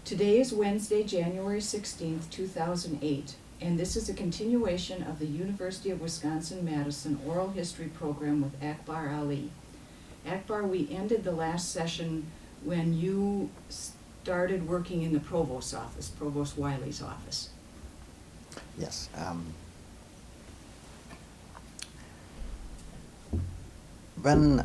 Today is Wednesday, January 16th, 2008, and this is a continuation of the University of Wisconsin-Madison Oral History Program with Akbar Ali. Akbar, we ended the last session when you started working in the Provost's office, Provost Wiley's office. Yes. When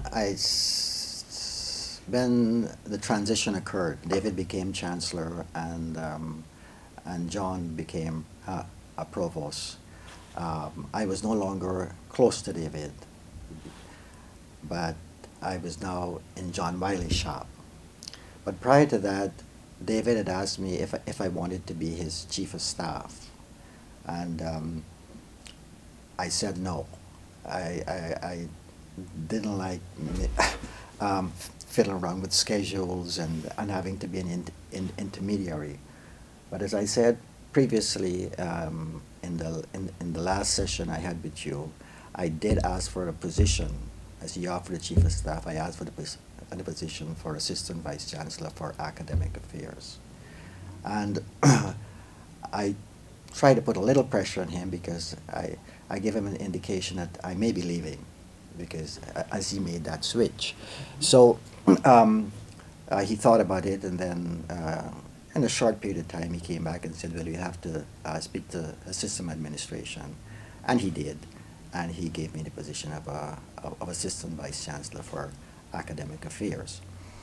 the transition occurred, David became chancellor and John became a provost. I was no longer close to David, but I was now in John Wiley's shop. But prior to that, David had asked me if I wanted to be his chief of staff, and I said no. I didn't like fiddling around with schedules and having to be an intermediary. But as I said previously in the last session I had with you, I did ask for a position as you offered the chief of staff. I asked for the position for assistant vice chancellor for academic affairs, and I tried to put a little pressure on him because I gave him an indication that I may be leaving, because as he made that switch. So he thought about it, and then in a short period of time he came back and said, well, you have to speak to system administration. And he did, and he gave me the position of assistant vice chancellor for academic affairs.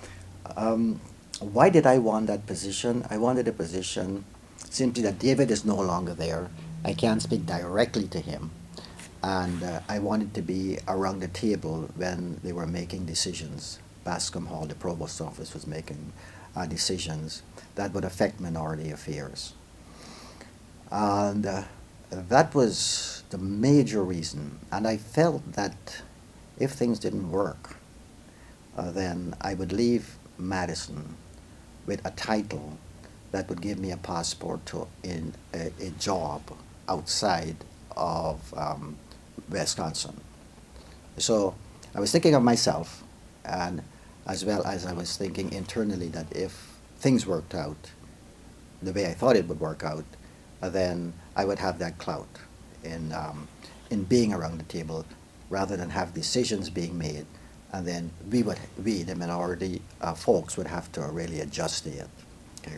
Why did I want that position? I wanted a position simply that David is no longer there. I can't speak directly to him. And I wanted to be around the table when they were making decisions. Bascom Hall, the provost's office, was making decisions that would affect minority affairs. And that was the major reason. And I felt that if things didn't work, then I would leave Madison with a title that would give me a passport to a job outside of Wisconsin. So I was thinking of myself, and as well as I was thinking internally that if things worked out the way I thought it would work out, then I would have that clout in being around the table, rather than have decisions being made, and then we, the minority folks, would have to really adjust to it. Okay.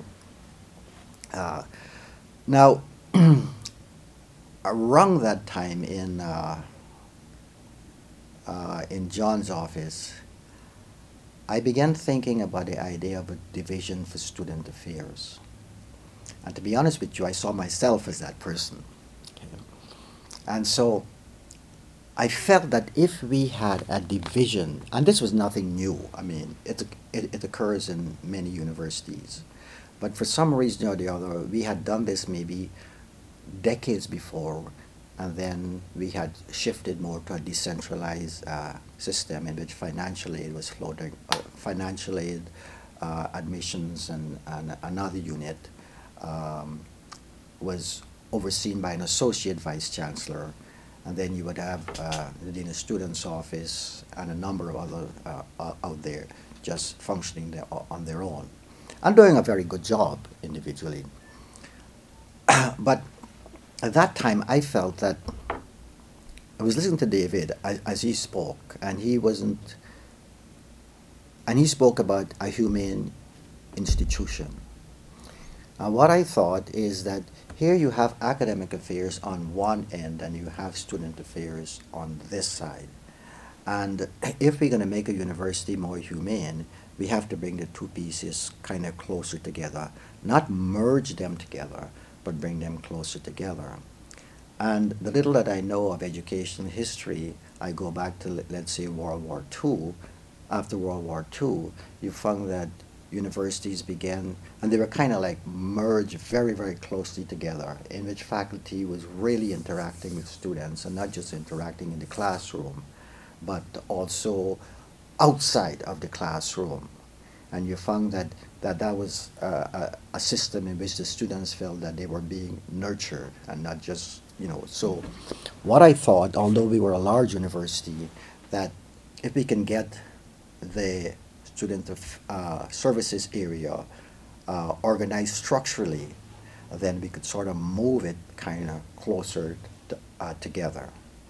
Now, around that time in John's office, I began thinking about the idea of a division for student affairs. And to be honest with you, I saw myself as that person. Okay. And so I felt that if we had a division, and this was nothing new, I mean, it occurs in many universities, but for some reason or the other, we had done this maybe decades before, and then we had shifted more to a decentralized system in which financial aid was floating, financial aid, admissions, and another unit was overseen by an associate vice chancellor, and then you would have the dean of students office and a number of other out there just functioning on their own and doing a very good job individually. But at that time, I felt that I was listening to David as he spoke, and he spoke about a humane institution. What I thought is that here you have academic affairs on one end, and you have student affairs on this side. And if we're going to make a university more humane, we have to bring the two pieces kind of closer together, not merge them together, but bring them closer together. And the little that I know of education history, I go back to, let's say, World War II. After World War II, you found that universities began, and they were kind of like merged very, very closely together, in which faculty was really interacting with students, and not just interacting in the classroom, but also outside of the classroom. And you found that was a system in which the students felt that they were being nurtured and not just, So what I thought, although we were a large university, that if we can get the student services area organized structurally, then we could sort of move it kind of closer together.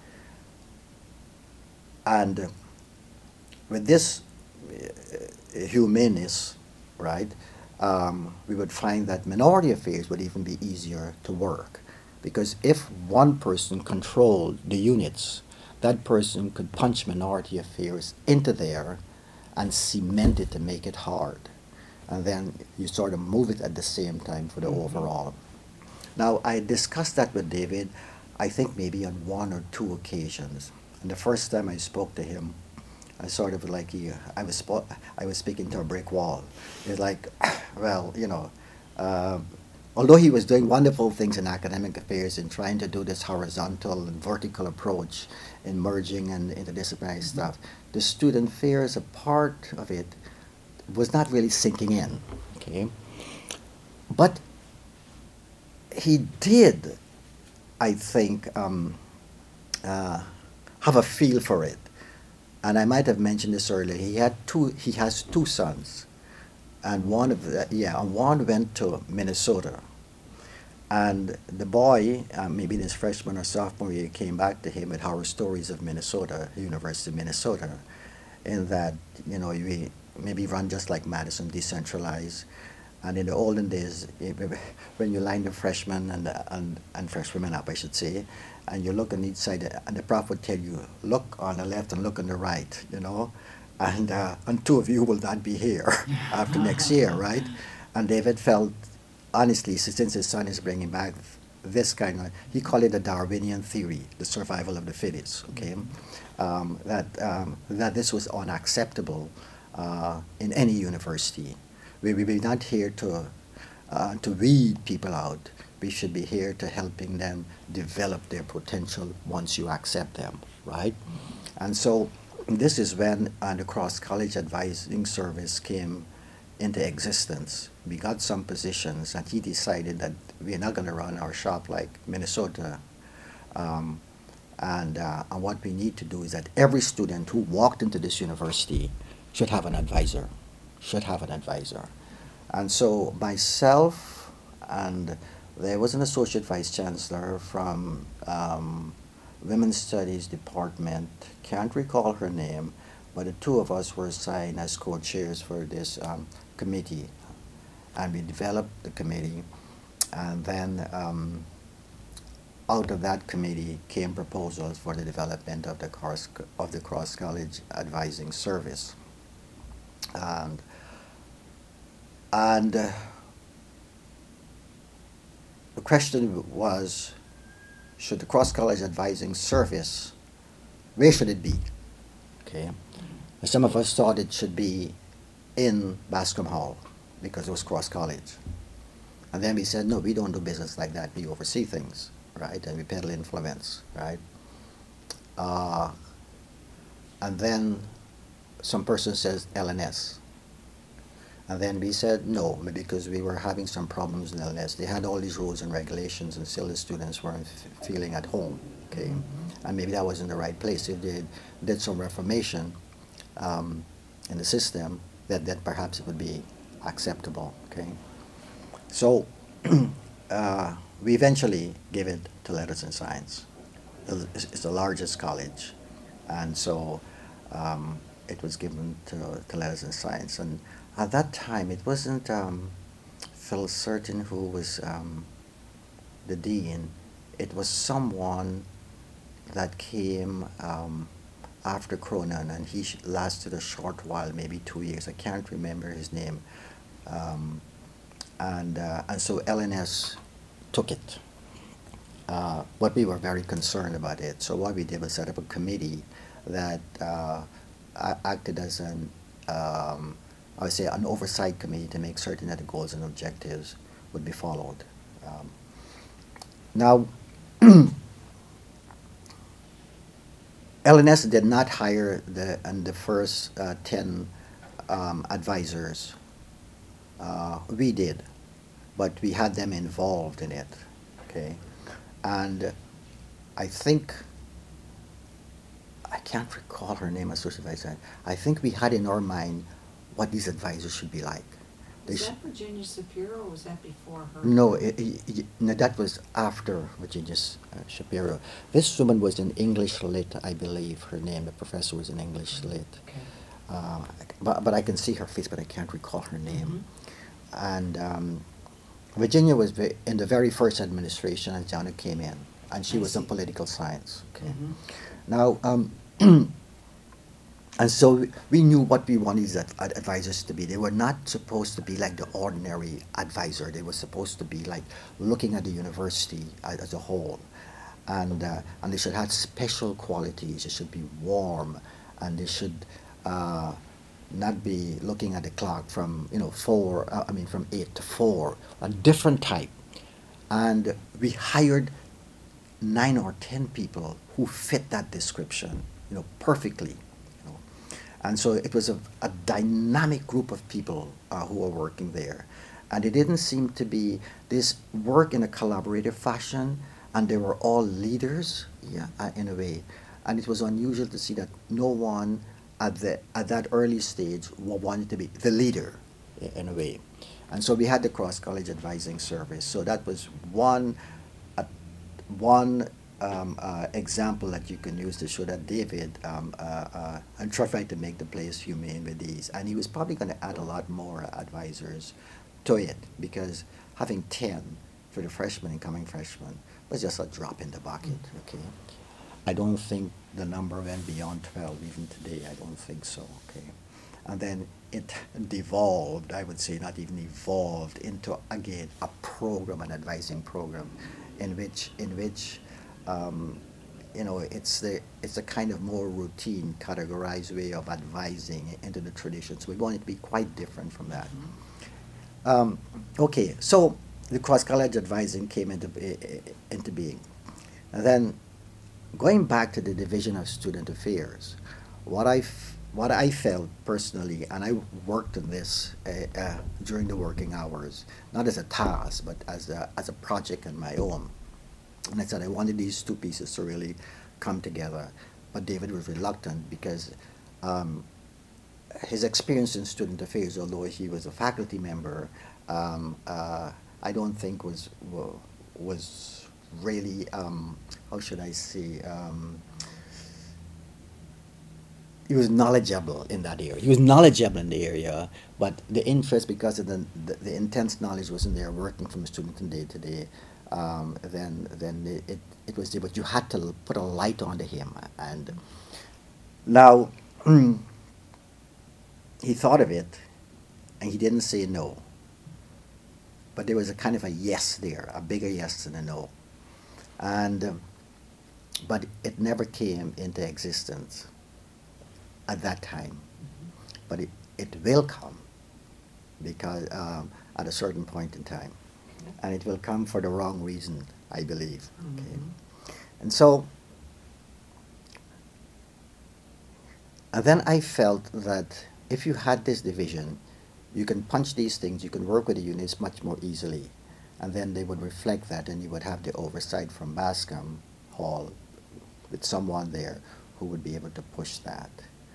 And with this humaneness, right, we would find that minority affairs would even be easier to work. Because if one person controlled the units, that person could punch minority affairs into there and cement it to make it hard. And then you sort of move it at the same time for the overall. Now, I discussed that with David, I think maybe on one or two occasions. And the first time I spoke to him, I sort of like I was speaking to a brick wall. It's like, well, although he was doing wonderful things in academic affairs and trying to do this horizontal and vertical approach in merging and interdisciplinary stuff, the student affairs, a part of it, was not really sinking in. Okay, but he did, I think, have a feel for it. And I might have mentioned this earlier. He has two sons, and one went to Minnesota, and the boy, maybe in his freshman or sophomore year, came back to him with horror stories of Minnesota, University of Minnesota, in that you maybe run just like Madison, decentralized. And in the olden days, when you line the freshmen and freshwomen up, I should say, and you look on each side, and the prof would tell you, look on the left and look on the right, and two of you will not be here after next year, right? And David felt, honestly, since his son is bringing back this kind of, he called it a Darwinian theory, the survival of the fittest, okay? That this was unacceptable in any university. We're not here to weed people out. We should be here to helping them develop their potential once you accept them, right? And so this is when the cross-college advising service came into existence. We got some positions, and he decided that we're not going to run our shop like Minnesota. And what we need to do is that every student who walked into this university should have an advisor. And so myself, and there was an associate vice chancellor from Women's Studies Department, can't recall her name, but the two of us were assigned as co-chairs for this committee. And we developed the committee, and then out of that committee came proposals for the development of the cross-college advising service. And the question was, should the cross-college advising service, where should it be? Okay. Some of us thought it should be in Bascom Hall because it was cross-college. And then we said, no, we don't do business like that. We oversee things, right? And we peddle influence, right? And then some person says LNS. And then we said no, because we were having some problems in LNS. They had all these rules and regulations, and still the students weren't feeling at home, okay? And maybe that wasn't the right place. If they did some reformation in the system, that perhaps it would be acceptable, okay? So we eventually gave it to Letters and Science. It's the largest college, and so it was given to Letters and Science. And at that time, it wasn't Phil Certain who was the dean. It was someone that came after Cronin, and he lasted a short while, maybe 2 years. I can't remember his name. And so LNS took it. But we were very concerned about it. So what we did was set up a committee that acted as an I would say an oversight committee to make certain that the goals and objectives would be followed. Now, LNS did not hire the first 10 advisors. We did, but we had them involved in it, okay? And I think, I can't recall her name, associate vice. I think we had in our mind what these advisors should be like. Was that Virginia Shapiro, or was that before her? No, no, that was after Virginia Shapiro. This woman was in English Lit, I believe. Her name, the professor, was in English Lit. Okay. But I can see her face, but I can't recall her name. Mm-hmm. And Virginia was in the very first administration, and Jana came in, and she I was in see. political science. Okay. Mm-hmm. Now, and so we knew what we wanted these advisors to be. They were not supposed to be like the ordinary advisor. They were supposed to be like looking at the university as a whole, and they should have special qualities. They should be warm, and they should not be looking at the clock from from 8 to 4. A different type, and we hired 9 or 10 people who fit that description, perfectly. And so it was a dynamic group of people who were working there. And it didn't seem to be this work in a collaborative fashion, and they were all leaders, in a way. And it was unusual to see that no one at that early stage wanted to be the leader, in a way. And so we had the cross-college advising service. So that was one example that you can use to show that David and tried to make the place humane with these. And he was probably going to add a lot more advisors to it, because having 10 for the freshmen and coming freshmen was just a drop in the bucket. Okay, I don't think the number went beyond 12 even today. I don't think so. Okay, and then it devolved, I would say, not even evolved, into again a program, an advising program, in which it's a kind of more routine, categorized way of advising into the tradition. So we want it to be quite different from that. Okay, so the cross-college advising came into being. And then going back to the Division of Student Affairs, what I felt personally, and I worked on this during the working hours, not as a task, but as a project on my own. And I said I wanted these two pieces to really come together. But David was reluctant because his experience in student affairs, although he was a faculty member, I don't think was really, how should I say, he was knowledgeable in that area. He was knowledgeable in the area, but the interest, because of the intense knowledge wasn't there, working from student from day to day, then it was there, but you had to put a light onto him. And now, he thought of it, and he didn't say no. But there was a kind of a yes there, a bigger yes than a no. And but it never came into existence at that time. But it will come, because at a certain point in time. And it will come for the wrong reason, I believe. Okay. And so, and then I felt that if you had this division, you can punch these things, you can work with the units much more easily. And then they would reflect that, and you would have the oversight from Bascom Hall with someone there who would be able to push that.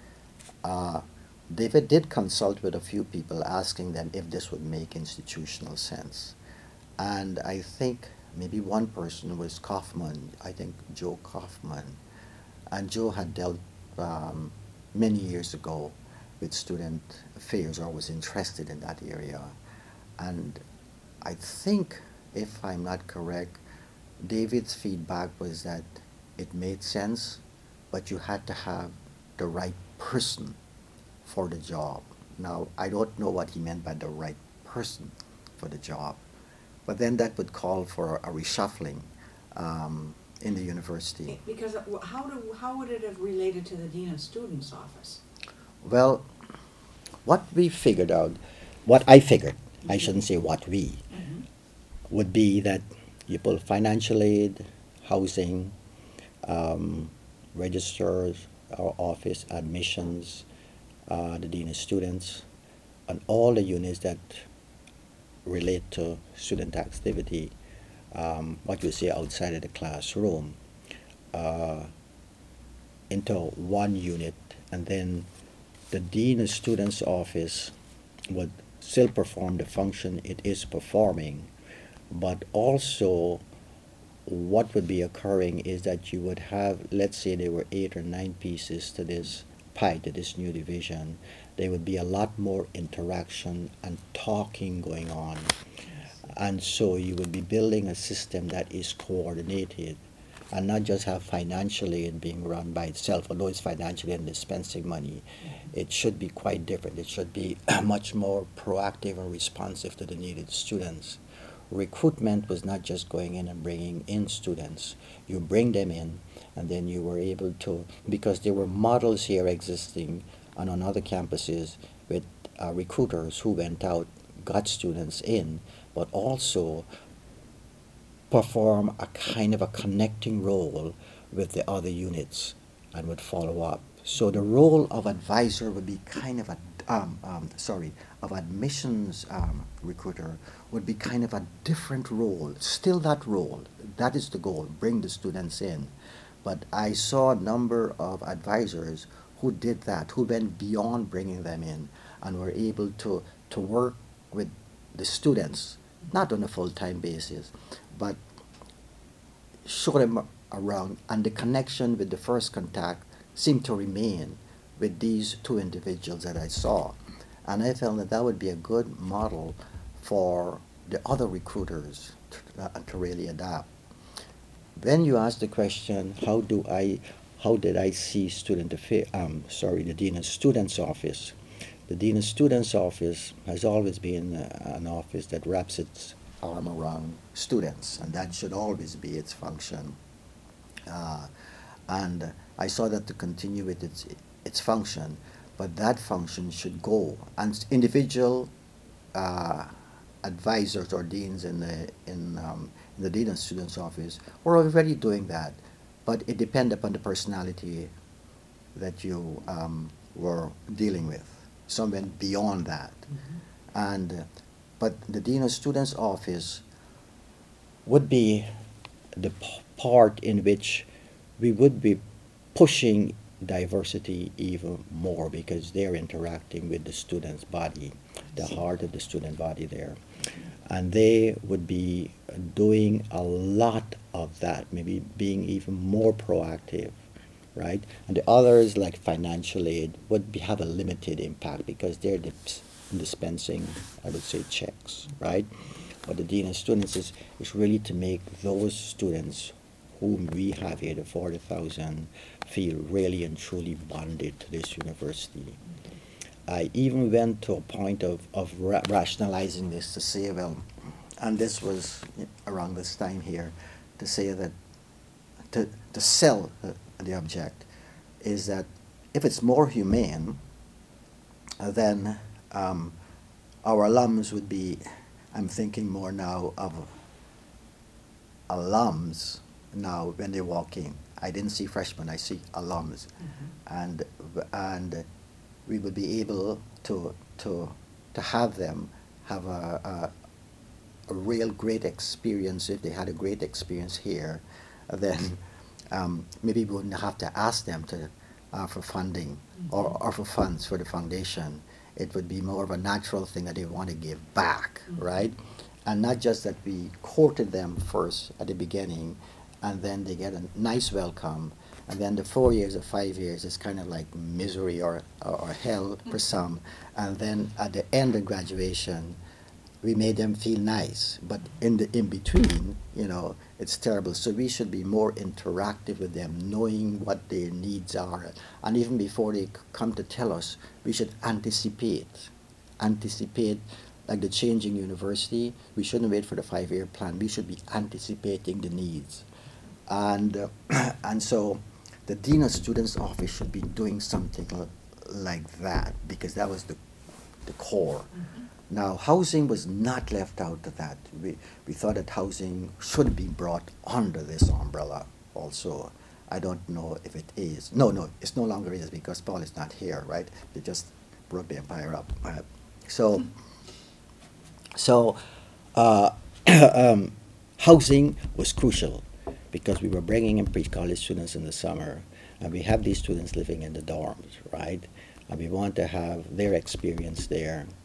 David did consult with a few people, asking them if this would make institutional sense. And I think maybe one person was Kaufman, I think Joe Kaufman. And Joe had dealt many years ago with student affairs, or was interested in that area. And I think, if I'm not correct, David's feedback was that it made sense, but you had to have the right person for the job. Now, I don't know what he meant by the right person for the job, but then that would call for a reshuffling in the university. Because how would it have related to the Dean of Students' office? Well, what we figured out, what I figured, I shouldn't say what we, would be that you pull financial aid, housing, registers, our office, admissions, the Dean of Students, and all the units that relate to student activity, what you see outside of the classroom, into one unit, and then the Dean of Students' office would still perform the function it is performing, but also what would be occurring is that you would have, let's say there were 8 or 9 pieces to this pie, to this new division, there would be a lot more interaction and talking going on. And so you would be building a system that is coordinated and not just have financial aid being run by itself, although it's financially and dispensing money. It should be quite different. It should be much more proactive and responsive to the needed students. Recruitment was not just going in and bringing in students. You bring them in, and then you were able to, because there were models here existing and on other campuses with recruiters who went out, got students in, but also perform a kind of a connecting role with the other units and would follow up. So the role of advisor would be kind of of admissions recruiter would be kind of a different role. Still that role, that is the goal, bring the students in. But I saw a number of advisors who did that, who went beyond bringing them in and were able to work with the students, not on a full-time basis, but show them around, and the connection with the first contact seemed to remain with these 2 individuals that I saw. And I felt that that would be a good model for the other recruiters to really adapt. When you ask the question, how did I see the Dean of Students Office? The Dean of Students Office has always been an office that wraps its arm around students, and that should always be its function. And I saw that to continue with its function, but that function should go. And individual advisors or deans in the Dean of Students Office were already doing that, but it depended upon the personality that you were dealing with. Some went beyond that. Mm-hmm. But the Dean of Students Office would be the part in which we would be pushing diversity even more, because they're interacting with the student's body, the heart of the student body there. And they would be doing a lot of that, maybe being even more proactive, right? And the others, like financial aid, would have a limited impact because they're dispensing, I would say, checks, right? But the Dean of Students is really to make those students whom we have here, the 40,000, feel really and truly bonded to this university. I even went to a point of rationalizing this to say, well, and this was around this time here, to say that to sell the object is that if it's more humane, then our alums would be, I'm thinking more now of alums now when they walk in. I didn't see freshmen, I see alums. Mm-hmm. And we would be able to have them have a real great experience. If they had a great experience here, then maybe we wouldn't have to ask them for funding or for funds for the foundation. It would be more of a natural thing that they want to give back, mm-hmm. right? And not just that we courted them first at the beginning, and then they get a nice welcome, and then the 4 years or 5 years is kind of like misery or hell for some, and then at the end of graduation, we made them feel nice, but in between, it's terrible. So we should be more interactive with them, knowing what their needs are, and even before they come to tell us, we should anticipate like the changing university. We shouldn't wait for the 5-year plan. We should be anticipating the needs, and so the Dean of Students Office should be doing something like that, because that was the core. Mm-hmm. Now, housing was not left out of that. We thought that housing should be brought under this umbrella also. I don't know if it is. No, it's no longer is, because Paul is not here, right? They just broke the empire up. So housing was crucial, because we were bringing in pre-college students in the summer, and we have these students living in the dorms, right? And we want to have their experience there.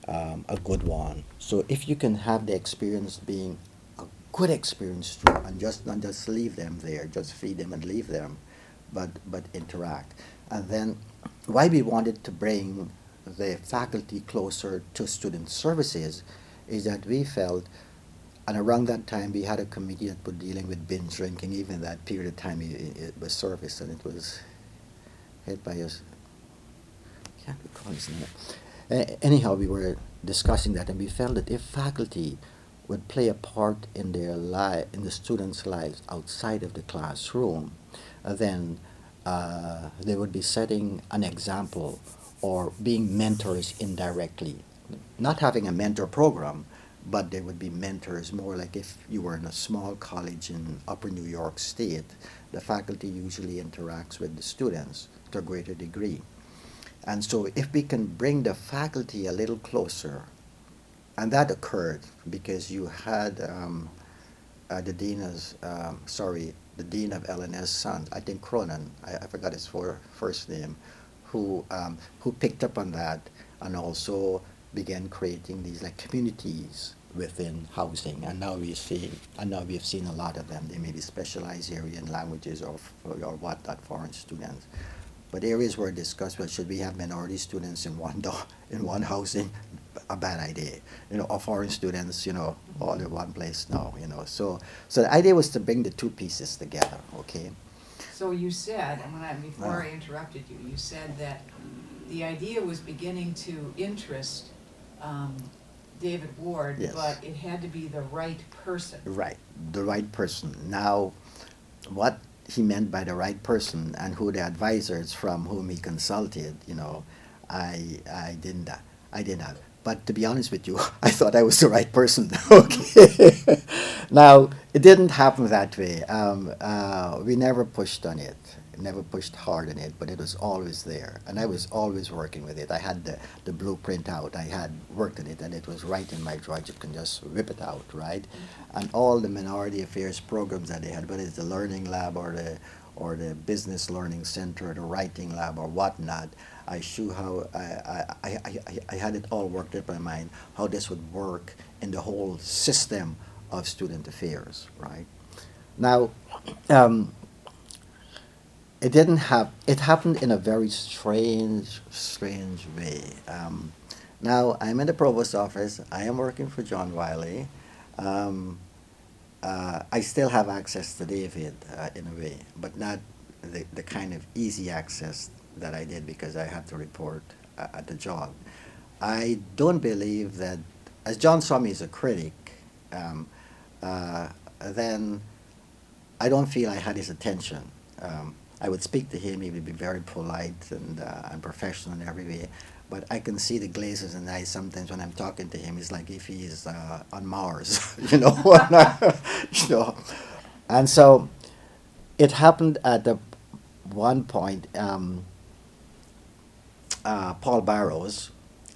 a good one. So if you can have the experience being a good experience too, and just not just leave them there, just feed them and leave them, but interact. And then why we wanted to bring the faculty closer to student services is that we felt, and around that time we had a committee that was dealing with binge drinking. Even that period of time it was service, and it was head by us. Can't recall his name. Anyhow, we were discussing that, and we felt that if faculty would play a part in in the students' lives outside of the classroom, then they would be setting an example or being mentors indirectly. Not having a mentor program, but they would be mentors more like if you were in a small college in upper New York State, the faculty usually interacts with the students to a greater degree. And so if we can bring the faculty a little closer, and that occurred because you had the dean the dean of LNS son, I think Cronin, I forgot his first name, who picked up on that and also began creating these like communities within housing. And now we have seen a lot of them. They may be specialized area in languages or whatnot, foreign students. But areas were discussed, well, should we have minority students in one housing? A bad idea. Or foreign students, all in one place now, So the idea was to bring the two pieces together, okay? So you said, before I interrupted you, you said that the idea was beginning to interest David Ward, yes. But it had to be the right person. Right, the right person. Now, what he meant by the right person and who the advisors from whom he consulted, I didn't have. But to be honest with you, I thought I was the right person. Okay. Now, it didn't happen that way. We never pushed on it, never pushed hard on it, but it was always there. And I was always working with it. I had the blueprint out. I had worked on it, and it was right in my drawer. You can just whip it out, right? And all the minority affairs programs that they had, whether it's the learning lab or the business learning center, the writing lab or whatnot, I had it all worked up in my mind how this would work in the whole system of student affairs, right? Now, it happened in a very strange way. Now, I'm in the provost's office. I am working for John Wiley. I still have access to David in a way, but not the kind of easy access that I did because I had to report at the job. I don't believe that, as John saw me as a critic, then I don't feel I had his attention. I would speak to him, he would be very polite and professional in every way, but I can see the glazes in his eyes sometimes when I'm talking to him. It's like if he is on Mars, And so it happened at one point, Paul Barrows.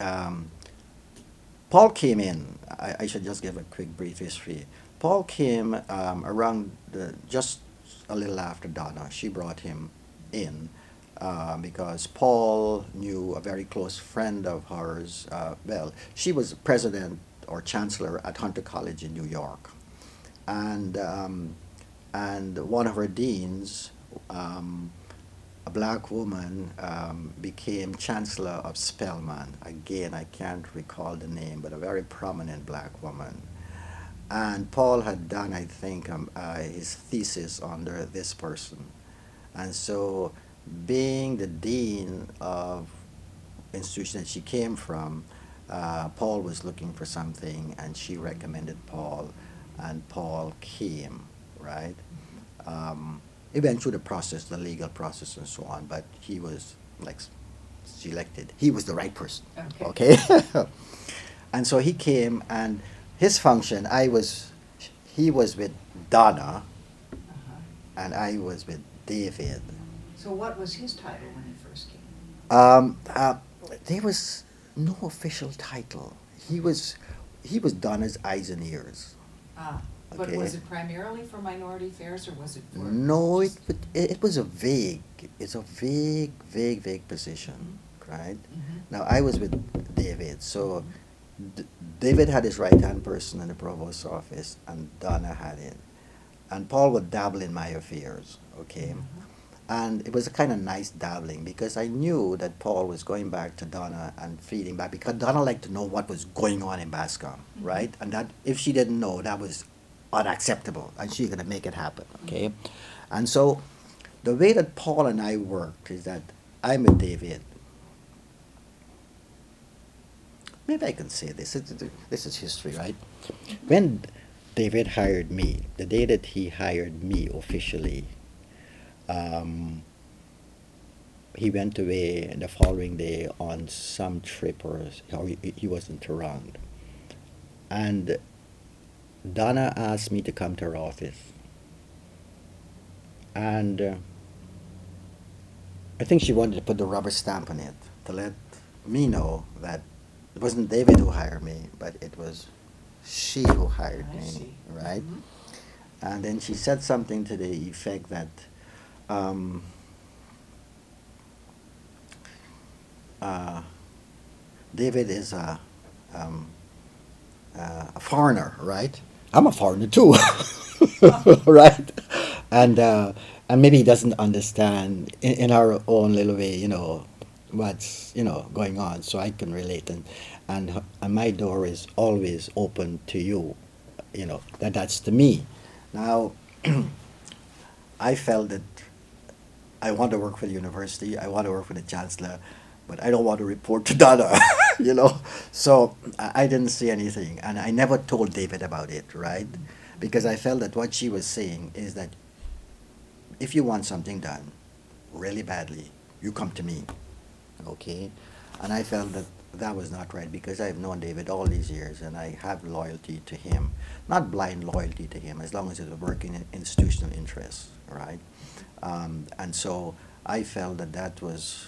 Paul came in. I should just give a quick brief history. Paul came around just a little after Donna. She brought him in because Paul knew a very close friend of hers. She was president or chancellor at Hunter College in New York, and one of her deans, a black woman, became chancellor of Spelman. Again, I can't recall the name, but a very prominent black woman. And Paul had done, I think, his thesis under this person. And so, being the dean of institution that she came from, Paul was looking for something, and she recommended Paul, and Paul came, right? He went through the process, the legal process and so on, but he was selected. He was the right person, okay? And so he came, and his function, he was with Donna, and I was with David. So what was his title when he first came? There was no official title. He was Donna's eyes and ears. But Okay. was it primarily for minority affairs, or was it for... No, it was it's a vague position, right? Mm-hmm. Now, I was with David, so D- David had his right-hand person in the provost's office, and Donna had it. And Paul would dabble in my affairs, okay? And it was a kind of nice dabbling because I knew that Paul was going back to Donna and feeding back because Donna liked to know what was going on in Bascom, right? And that if she didn't know, that was unacceptable, and she's gonna make it happen, okay? And so the way that Paul and I worked is that I'm with David. Maybe I can say this. This is history, right? When David hired me, the day that he hired me officially, he went away the following day on some trip or he wasn't around. And Donna asked me to come to her office. And I think she wanted to put the rubber stamp on it to let me know that it wasn't David who hired me, but it was she who hired I me, see. right? Mhm. And then she said something to the effect that uh, David is a foreigner, right? I'm a foreigner too, right? And maybe he doesn't understand in our own little way, what's going on. So I can relate, and my door is always open to you, that's to me. Now, I felt that I want to work for the university. I want to work for the chancellor, but I don't want to report to Donna, So I didn't say anything, and I never told David about it, right? Because I felt that what she was saying is that if you want something done really badly, you come to me, okay? And I felt that that was not right because I've known David all these years and I have loyalty to him, not blind loyalty to him, as long as it's working in institutional interests, right? And so I felt that that was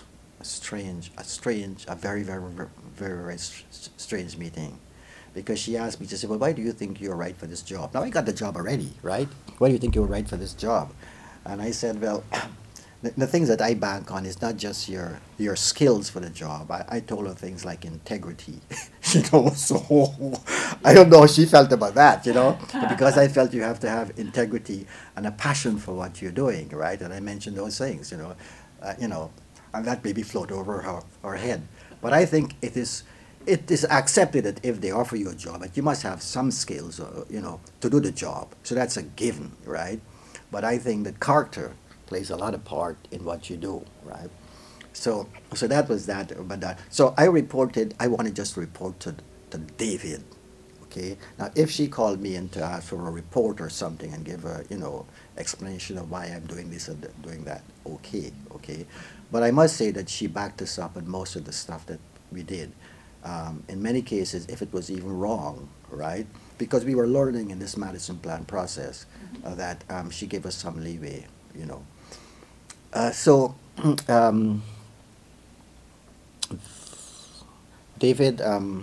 a very, very, very, very strange meeting. Because she asked me, she said, well, why do you think you're right for this job? Now I got the job already, right? Why do you think you're right for this job? And I said, well, the things that I bank on is not just your skills for the job. I told her things like integrity, so I don't know how she felt about that, because I felt you have to have integrity and a passion for what you're doing, right? And I mentioned those things, and that maybe float over her head. But I think it is accepted that if they offer you a job, that you must have some skills, to do the job. So that's a given, right? But I think that character plays a lot of part in what you do, right? So that was that. So I wanted just to report to David, okay? Now, if she called me in to ask for a report or something and give a, explanation of why I'm doing this and doing that, okay. But I must say that she backed us up on most of the stuff that we did. In many cases, if it was even wrong, right? Because we were learning in this Madison Plan process that she gave us some leeway, So David,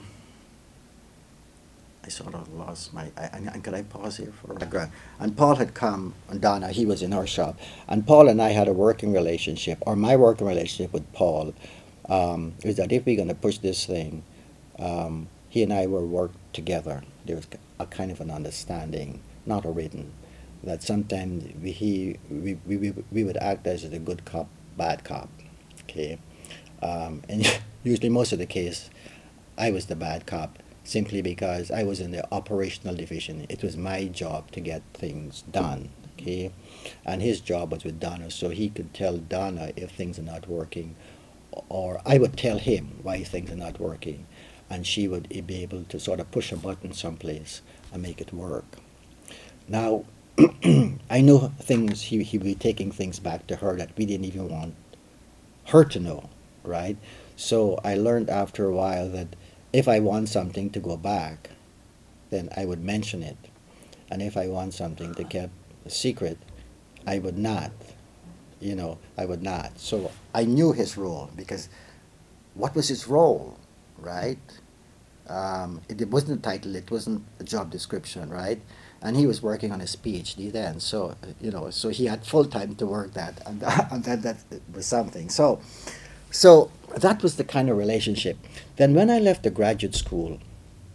I sort of lost my. Could I pause here for a background? And Paul had come, and Donna, he was in our shop, and Paul and I had a working relationship, or my working relationship with Paul, is that if we're going to push this thing, he and I will work together. There was a kind of an understanding, not a written, that sometimes we would act as the good cop, bad cop, okay, and usually most of the case, I was the bad cop simply because I was in the operational division. It was my job to get things done, okay, and his job was with Donna, so he could tell Donna if things are not working, or I would tell him why things are not working, and she would be able to sort of push a button someplace and make it work. Now, I know things, he would be taking things back to her that we didn't even want her to know, right? So I learned after a while that if I want something to go back, then I would mention it. And if I want something to keep a secret, I would not. I would not. So I knew his role because what was his role, right? It wasn't a title, it wasn't a job description, right? And he was working on his PhD then, so so he had full time to work that, and that was something. So that was the kind of relationship. Then when I left the graduate school,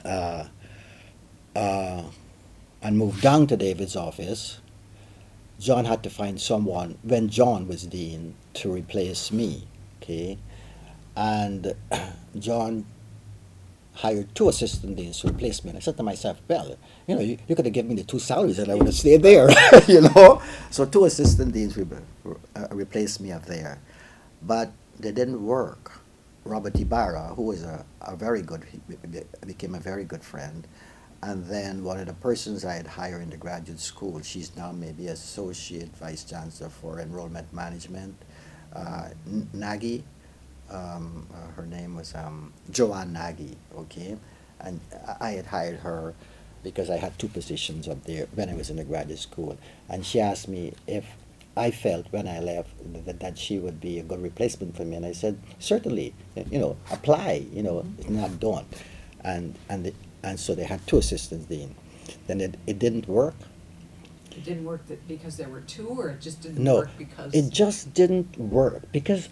uh, uh, and moved down to David's office, John had to find someone when John was dean to replace me. Okay, and John hired two assistant deans to replace me. And I said to myself, well, you could have given me the two salaries and I would have stayed there, So two assistant deans replaced me up there. But they didn't work. Robert Ibarra, who was became a very good friend. And then one of the persons I had hired in the graduate school, she's now maybe associate vice chancellor for enrollment management, Nagy. Her name was Joanne Nagy, okay? And I had hired her because I had two positions up there when I was in the graduate school. And she asked me if I felt when I left that she would be a good replacement for me. And I said, certainly, apply, it's not done. And so they had two assistants dean. Then it didn't work. It didn't work because there were two, or it just didn't No, work because... it just didn't work because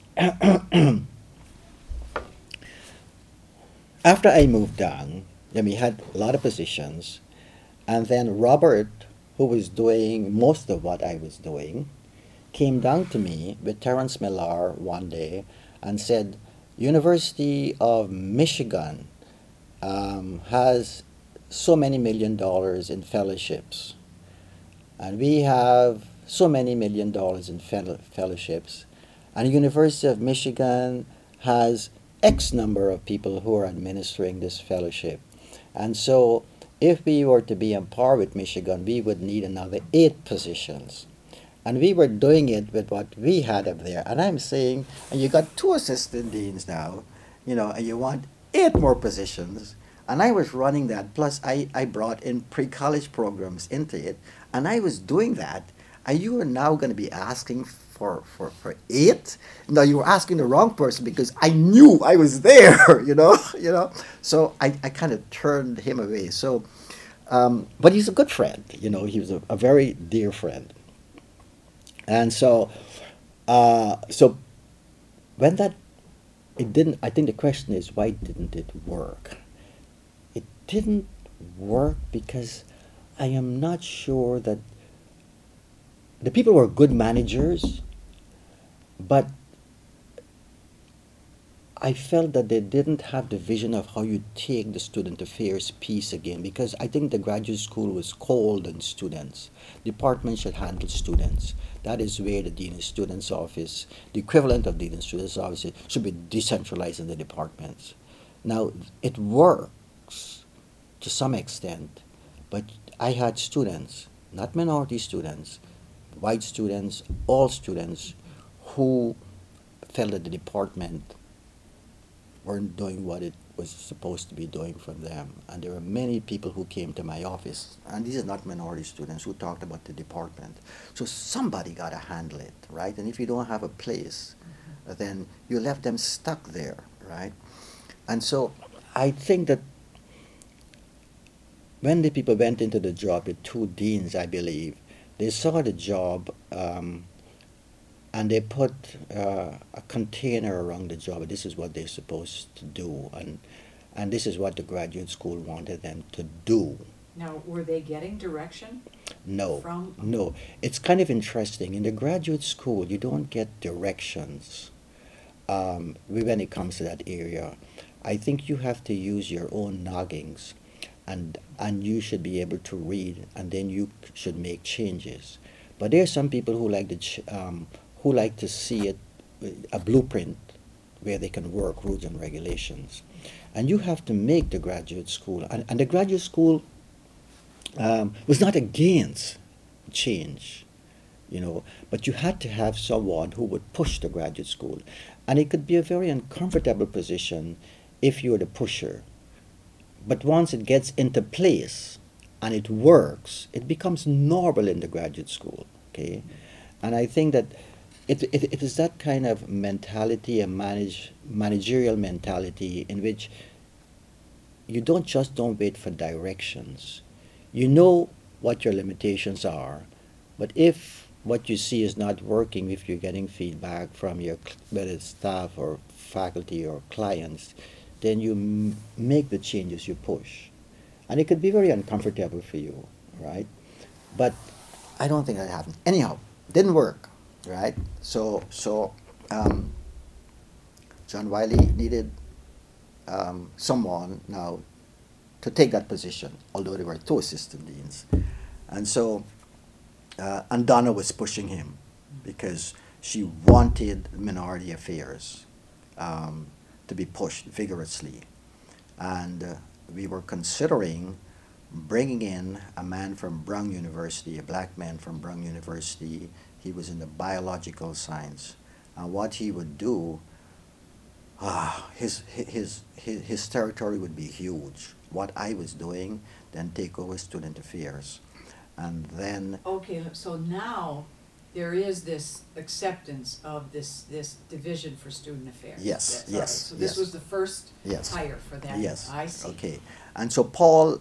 after I moved down, then we had a lot of positions, and then Robert, who was doing most of what I was doing, came down to me with Terence Millar one day and said, University of Michigan has so many $1 million in fellowships, and we have so many $1 million in fellowships, and the University of Michigan has X number of people who are administering this fellowship. And so if we were to be on par with Michigan, we would need another 8 positions. And we were doing it with what we had up there. And I'm saying, and you got 2 assistant deans now, and you want 8 more positions. And I was running that, plus I brought in pre-college programs into it, and I was doing that. And you are now going to be asking for 8? No, you were asking the wrong person because I knew I was there, So I kind of turned him away. So, but he's a good friend, he was a very dear friend. And so when it didn't, I think the question is, why didn't it work? It didn't work because I am not sure that the people were good managers, but I felt that they didn't have the vision of how you take the student affairs piece again, because I think the graduate school was cold on students. Department should handle students. That is where the Dean of Students Office, the equivalent of Dean of Students Office, should be decentralized in the departments. Now, it works to some extent, but I had students, not minority students, white students, all students, who felt that the department weren't doing what it was supposed to be doing for them. And there were many people who came to my office, and these are not minority students, who talked about the department. So somebody got to handle it, right? And if you don't have a place, then you left them stuck there, right? And so I think that when the people went into the job, the 2 deans, I believe, they saw the job and they put a container around the job. This is what they're supposed to do, and this is what the graduate school wanted them to do. Now, were they getting direction? No. No. It's kind of interesting. In the graduate school, you don't get directions when it comes to that area. I think you have to use your own noggins, and you should be able to read, and then you should make changes. But there are some people who like to see it, a blueprint where they can work rules and regulations. And you have to make the graduate school, and the graduate school was not against change, but you had to have someone who would push the graduate school. And it could be a very uncomfortable position if you're the pusher. But once it gets into place and it works, it becomes normal in the graduate school, okay? And I think that it is that kind of mentality, a managerial mentality, in which you don't wait for directions. You know what your limitations are, but if what you see is not working, if you're getting feedback from whether it's staff or faculty or clients, then you make the changes, you push. And it could be very uncomfortable for you, right? But I don't think that happened. Anyhow, didn't work, right? So John Wiley needed someone now to take that position, although there were two assistant deans. And so, and Donna was pushing him because she wanted minority affairs to be pushed vigorously. And we were considering bringing in a man from Brown University, a black man from Brown University. He was in the biological science. And what he would do, his territory would be huge. What I was doing, then take over student affairs. And then, Okay, so now there is this acceptance of this division for student affairs. Yes, That's all right. yes, So this yes. was the first Yes. hire for that. yes, I see. okay. And so Paul,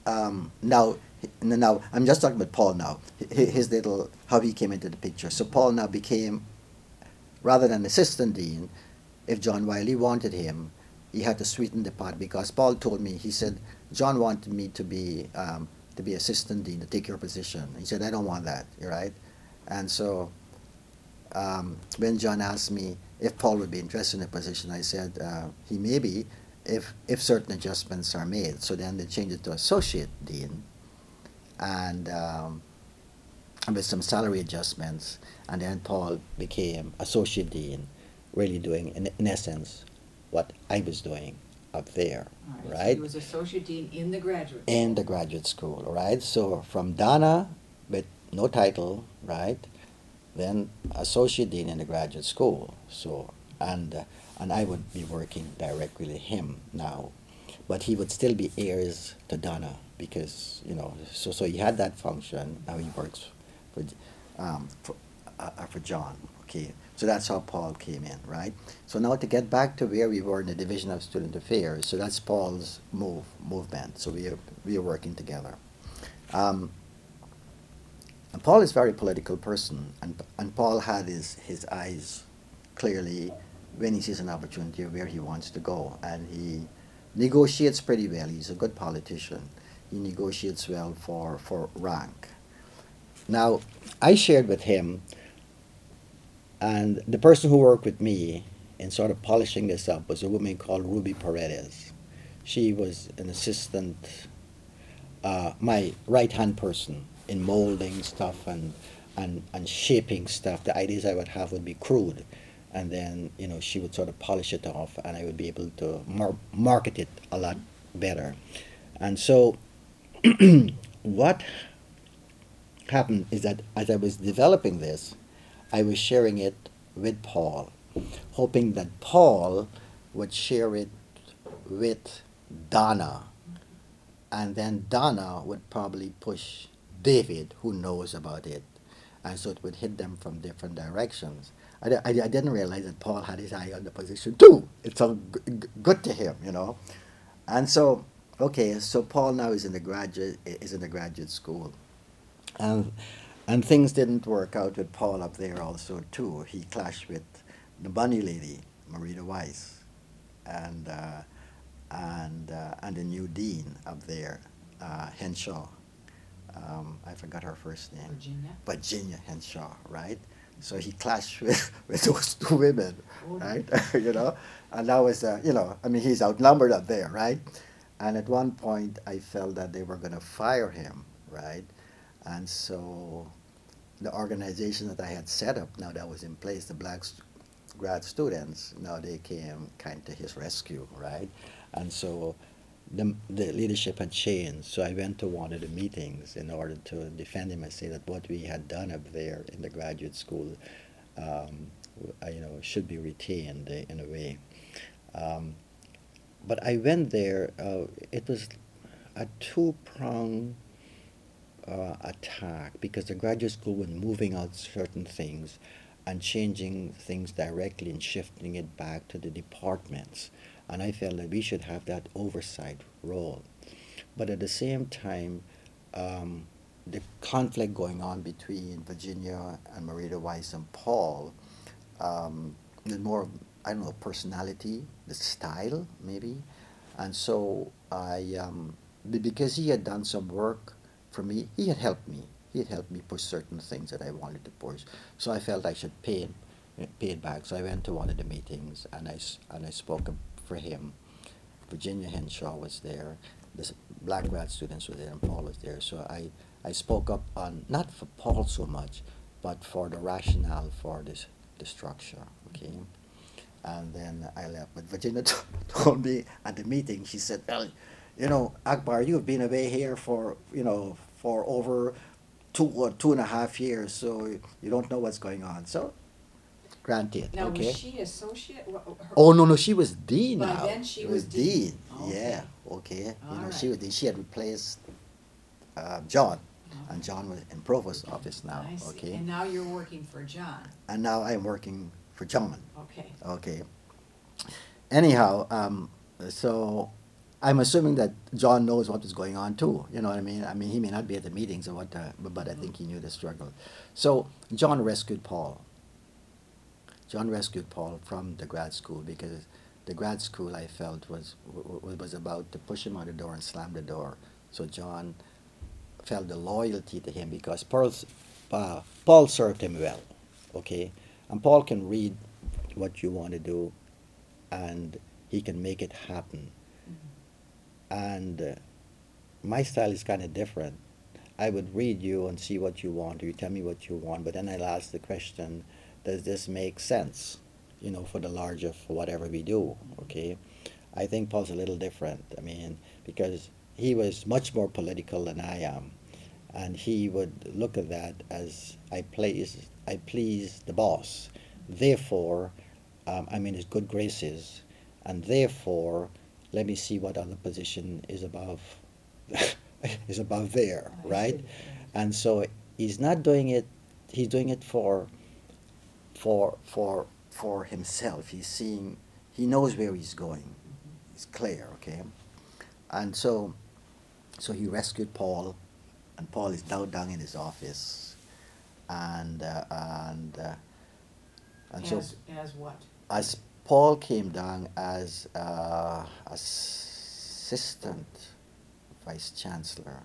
now I'm just talking about Paul now. His little how he came into the picture. So Paul now became, rather than assistant dean, if John Wiley wanted him, he had to sweeten the pot because Paul told me, he said, John wanted me to be assistant dean, to take your position. He said, I don't want that, right? And so when John asked me if Paul would be interested in the position, I said he may be if certain adjustments are made. So then they changed it to associate dean, and with some salary adjustments, and then Paul became associate dean, really doing in essence what I was doing up there, All right. So right? he was associate dean in the graduate. In the graduate school, right? So from Donna with no title, right? Then associate dean in the graduate school. So and I would be working directly with him now, but he would still be heirs to Donna because so he had that function. Now he works for John. Okay, so that's how Paul came in, right? So now to get back to where we were in the Division of Student Affairs, so that's Paul's movement. So we are working together. And Paul is a very political person, and Paul had his eyes clearly when he sees an opportunity where he wants to go, and he negotiates pretty well. He's a good politician. He negotiates well for rank. Now, I shared with him, and the person who worked with me in sort of polishing this up was a woman called Ruby Paredes. She was an assistant, my right-hand person in molding stuff and shaping stuff. The ideas I would have would be crude, and then she would sort of polish it off, and I would be able to market it a lot better. And so, what happened is that as I was developing this, I was sharing it with Paul, hoping that Paul would share it with Donna, and then Donna would probably push David, who knows about it, and so it would hit them from different directions. I didn't realize that Paul had his eye on the position too. It sounded good to him, and so so Paul now is in the graduate school, and things didn't work out with Paul up there also too. He clashed with the bunny lady, Marita Weiss, and the new dean up there, Henshaw. I forgot her first name. Virginia Henshaw, right? So he clashed with those two women, right? And that was, he's outnumbered up there, right? And at one point, I felt that they were going to fire him, right? And so the organization that I had set up, now that was in place, the black grad students, now they came kind of to his rescue, right? And so the leadership had changed. So I went to one of the meetings in order to defend him and say that what we had done up there in the graduate school, should be retained in a way. But I went there. It was a two-pronged attack because the graduate school was moving out certain things and changing things directly and shifting it back to the departments. And I felt that we should have that oversight role. But at the same time, the conflict going on between Virginia and Marita Weiss and Paul, the more, I don't know, personality, the style maybe. And so I because he had done some work for me, he had helped me. He had helped me push certain things that I wanted to push. So I felt I should pay it back. So I went to one of the meetings and I spoke up for him. Virginia Henshaw was there. The black grad students were there, and Paul was there. So I spoke up on, not for Paul so much, but for the rationale for the structure. Okay. And then I left. But Virginia told me at the meeting, she said, well, Akbar, you've been away here for over 2.5 years, so you don't know what's going on. So, granted, Now, okay. was she associate? Oh, no, she was dean By now. then she was dean. Yeah, okay. All She was right. dean. She had replaced John, and Okay. John was in provost office now. I see. Okay. And now you're working for John. And now I'm working for John. Okay. Okay. Anyhow, so I'm assuming that John knows what is going on too. You know what I mean? I mean, he may not be at the meetings or what, but I think he knew the struggle. So John rescued Paul. John rescued Paul from the grad school because the grad school I felt was about to push him out the door and slam the door. So John felt the loyalty to him because Paul served him well. Okay, and Paul can read what you want to do, and he can make it happen. And my style is kind of different. I would read you and see what you want, or you tell me what you want, but then I'll ask the question, does this make sense, for the larger, for whatever we do, okay? I think Paul's a little different, because he was much more political than I am, and he would look at that as I please the boss, therefore I'm in his good graces, and therefore let me see what other position is above is above there, I right? see. And so he's not doing it. He's doing it for himself. He's seeing. He knows where he's going. It's clear, okay. And so he rescued Paul, and Paul is now down in his office, and so As what? as Paul came down as assistant vice chancellor,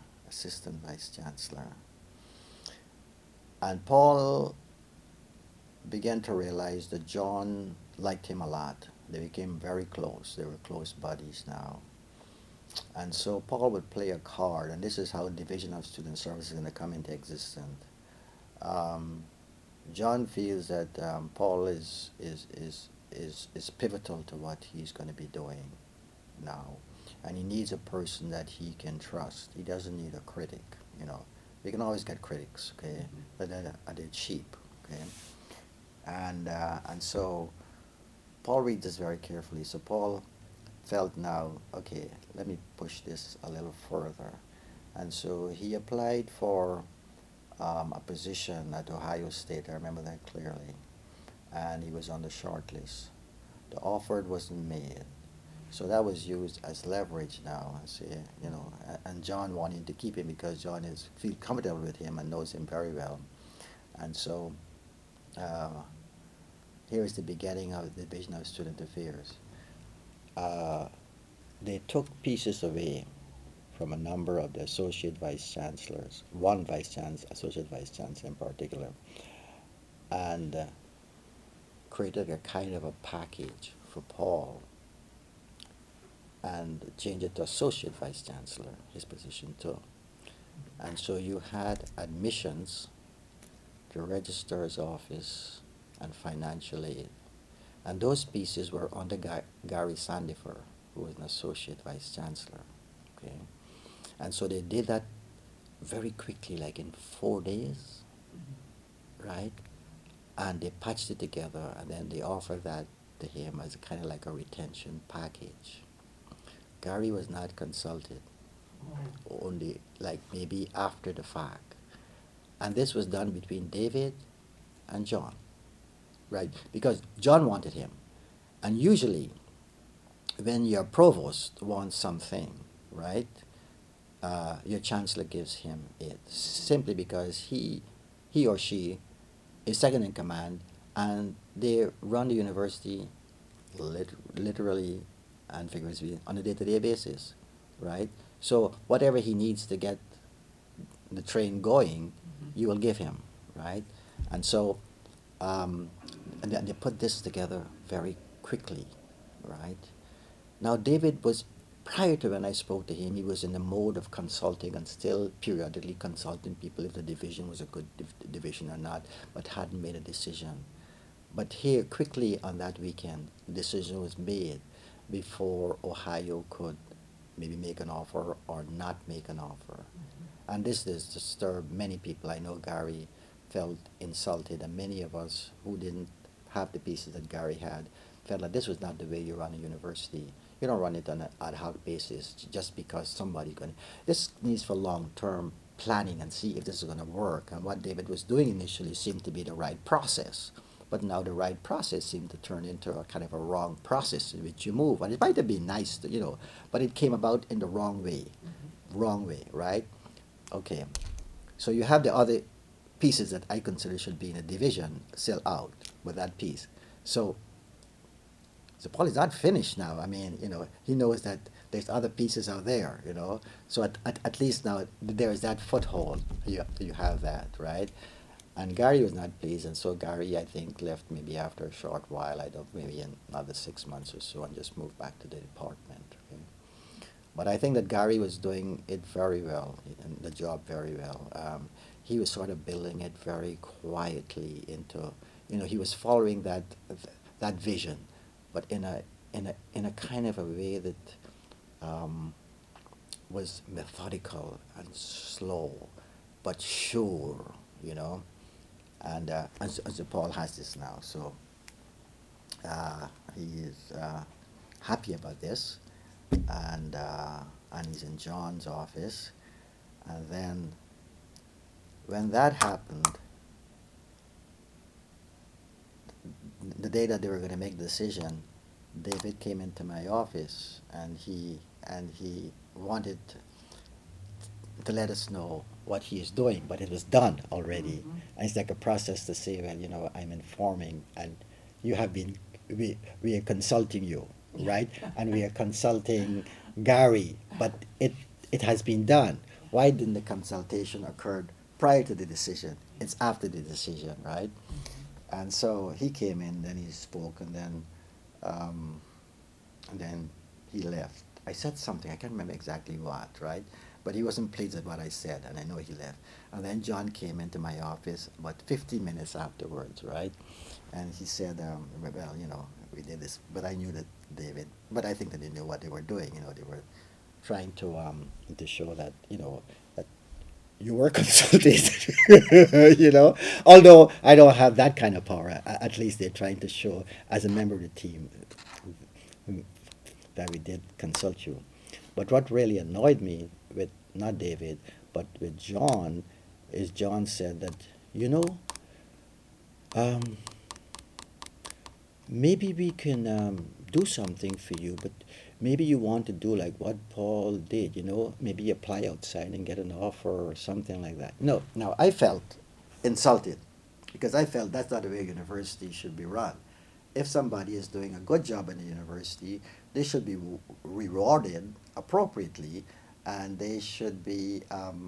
and Paul began to realize that John liked him a lot. They became very close. They were close buddies now. And so Paul would play a card, and this is how Division of Student Services is going to come into existence. John feels that Paul is pivotal to what he's going to be doing now, and he needs a person that he can trust. He doesn't need a critic. We can always get critics, okay, but they're cheap, okay, and so Paul reads this very carefully. So Paul felt now, okay, let me push this a little further, and so he applied for a position at Ohio State. I remember that clearly. And he was on the short list. The offer wasn't made. So that was used as leverage now. And John wanted to keep him because John feels comfortable with him and knows him very well. And so here is the beginning of the Division of Student Affairs. They took pieces away from a number of the associate vice chancellors, one associate vice chancellor in particular, and created a kind of a package for Paul and changed it to associate vice chancellor, his position too. And so you had admissions, the registrar's office, and financial aid. And those pieces were under Gary Sandifer, who was an associate vice chancellor. Okay. And so they did that very quickly, like in 4 days, right? And they patched it together, and then they offered that to him as kind of like a retention package. Gary was not consulted, only like maybe after the fact. And this was done between David and John, right? Because John wanted him. And usually, when your provost wants something, right, your chancellor gives him it simply because he or she is second in command, and they run the university literally and figuratively on a day-to-day basis, right? So whatever he needs to get the train going, Mhm. you will give him, right? And so, um, and they put this together very quickly, right? Now, David was, prior to when I spoke to him, he was in the mode of consulting and still periodically consulting people if the division was a good division or not, but hadn't made a decision. But here, quickly on that weekend, the decision was made before Ohio could maybe make an offer or not make an offer. And this has disturbed many people. I know Gary felt insulted, and many of us who didn't have the pieces that Gary had felt like this was not the way you run a university. You don't run it on an ad hoc basis just because somebody going. This needs for long-term planning and see if this is going to work. And what David was doing initially seemed to be the right process, but now the right process seemed to turn into a kind of a wrong process in which you move. And it might have been nice, but it came about in the wrong way. Wrong way, right? Okay. So you have the other pieces that I consider should be in a division still out with that piece. So Paul is not finished now. I mean, he knows that there's other pieces out there, So at least now there is that foothold. You have that, right? And Gary was not pleased, and so Gary, I think, left maybe after a short while. I don't, maybe in another 6 months or so, and just moved back to the department. Okay? But I think that Gary was doing it very well, and the job very well. He was sort of building it very quietly into, he was following that vision, but in a kind of a way that was methodical and slow, but sure, And so Paul has this now, so he is happy about this, and he's in John's office, and then when that happened, the day that they were going to make the decision, David came into my office, and he wanted to let us know what he is doing, but it was done already. Mhm. And it's like a process to say, well, I'm informing, and we are consulting you, right? And we are consulting Gary, but it has been done. Why didn't the consultation occur prior to the decision? It's after the decision, right? And so he came in, then he spoke, and then he left. I said something, I can't remember exactly what, right? But he wasn't pleased at what I said, and I know he left. And then John came into my office about 15 minutes afterwards, right? And he said, well, we did this, but I knew that David, but I think that they knew what they were doing. They were trying to show that, that you were consulted, Although I don't have that kind of power, at least they're trying to show as a member of the team that we did consult you. But what really annoyed me with not David, but with John, is John said that, um, maybe we can do something for you, but maybe you want to do like what Paul did, maybe apply outside and get an offer or something like that. No, now I felt insulted because I felt that's not the way a university should be run. If somebody is doing a good job in the university, they should be rewarded appropriately, and they should be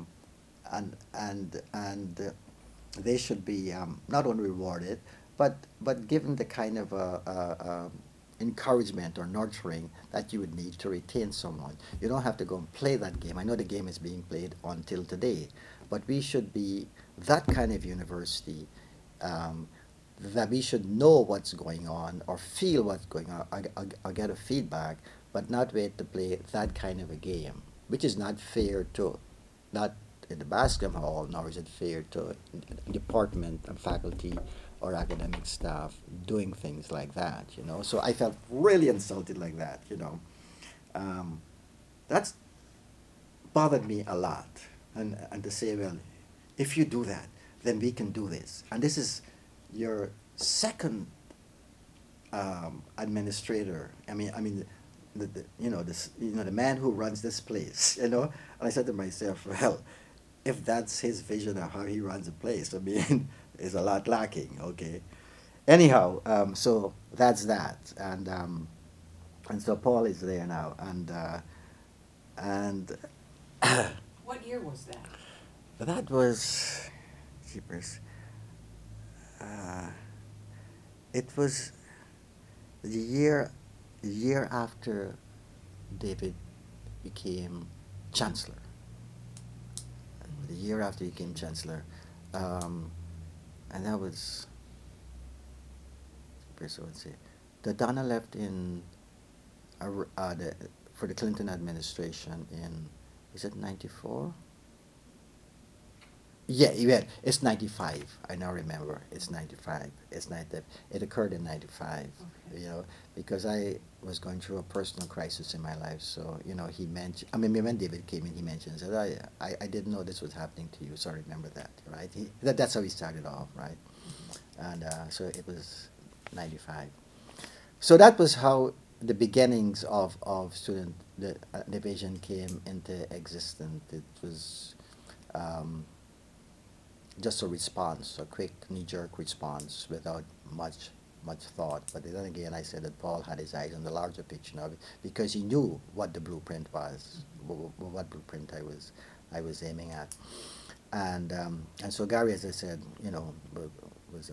they should be not only rewarded, but given the kind of encouragement or nurturing that you would need to retain someone. You don't have to go and play that game. I know the game is being played until today, but we should be that kind of university. That we should know what's going on or feel what's going on or get a feedback, but not wait to play that kind of a game, which is not fair to, not in the basketball hall, nor is it fair to department and faculty or academic staff doing things like that, So I felt really insulted like that, That's bothered me a lot. And to say, well, if you do that, then we can do this. And this is your second administrator. I mean, the man who runs this place. And I said to myself, well, if that's his vision of how he runs a place, I mean, is a lot lacking. Okay. Anyhow, so that's that, and so Paul is there now, and What year was that? That was, jeepers, uh, it was the year after David became chancellor. The year after he became chancellor, um, and that was, so let's see, the Donna left in for the Clinton administration in, is it 94? Yeah, it's 95. I now remember. It's 95. It's 90. It occurred in 95, Okay. because I was going through a personal crisis in my life. So, he mentioned, I mean, when David came in, he mentioned, said, I didn't know this was happening to you, so I remember that, right? That's how he started off, right? And so it was 95. So that was how the beginnings of the division came into existence. It was um, just a response, a quick knee-jerk response without much thought. But then again, I said that Paul had his eyes on the larger picture of it because he knew what the blueprint was, what blueprint I was aiming at, and so Gary, as I said, was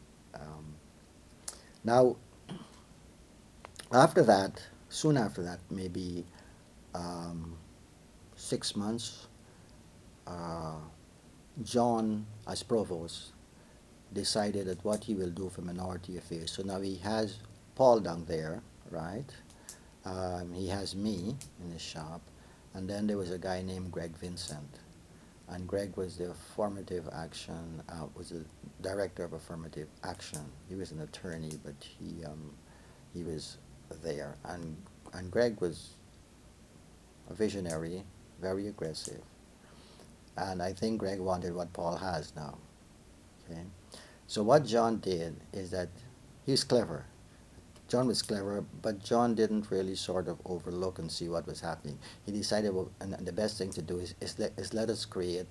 now after that, soon after that, maybe um, 6 months. Uh, John, as provost, decided that what he will do for minority affairs. So now he has Paul down there, right? He has me in his shop, and then there was a guy named Greg Vincent, and Greg was the affirmative action, was the director of affirmative action. He was an attorney, but he was there, and Greg was a visionary, very aggressive. And I think Greg wanted what Paul has now. Okay? So what John did is that he was clever. John was clever, but John didn't really sort of overlook and see what was happening. He decided, well, and the best thing to do is let us create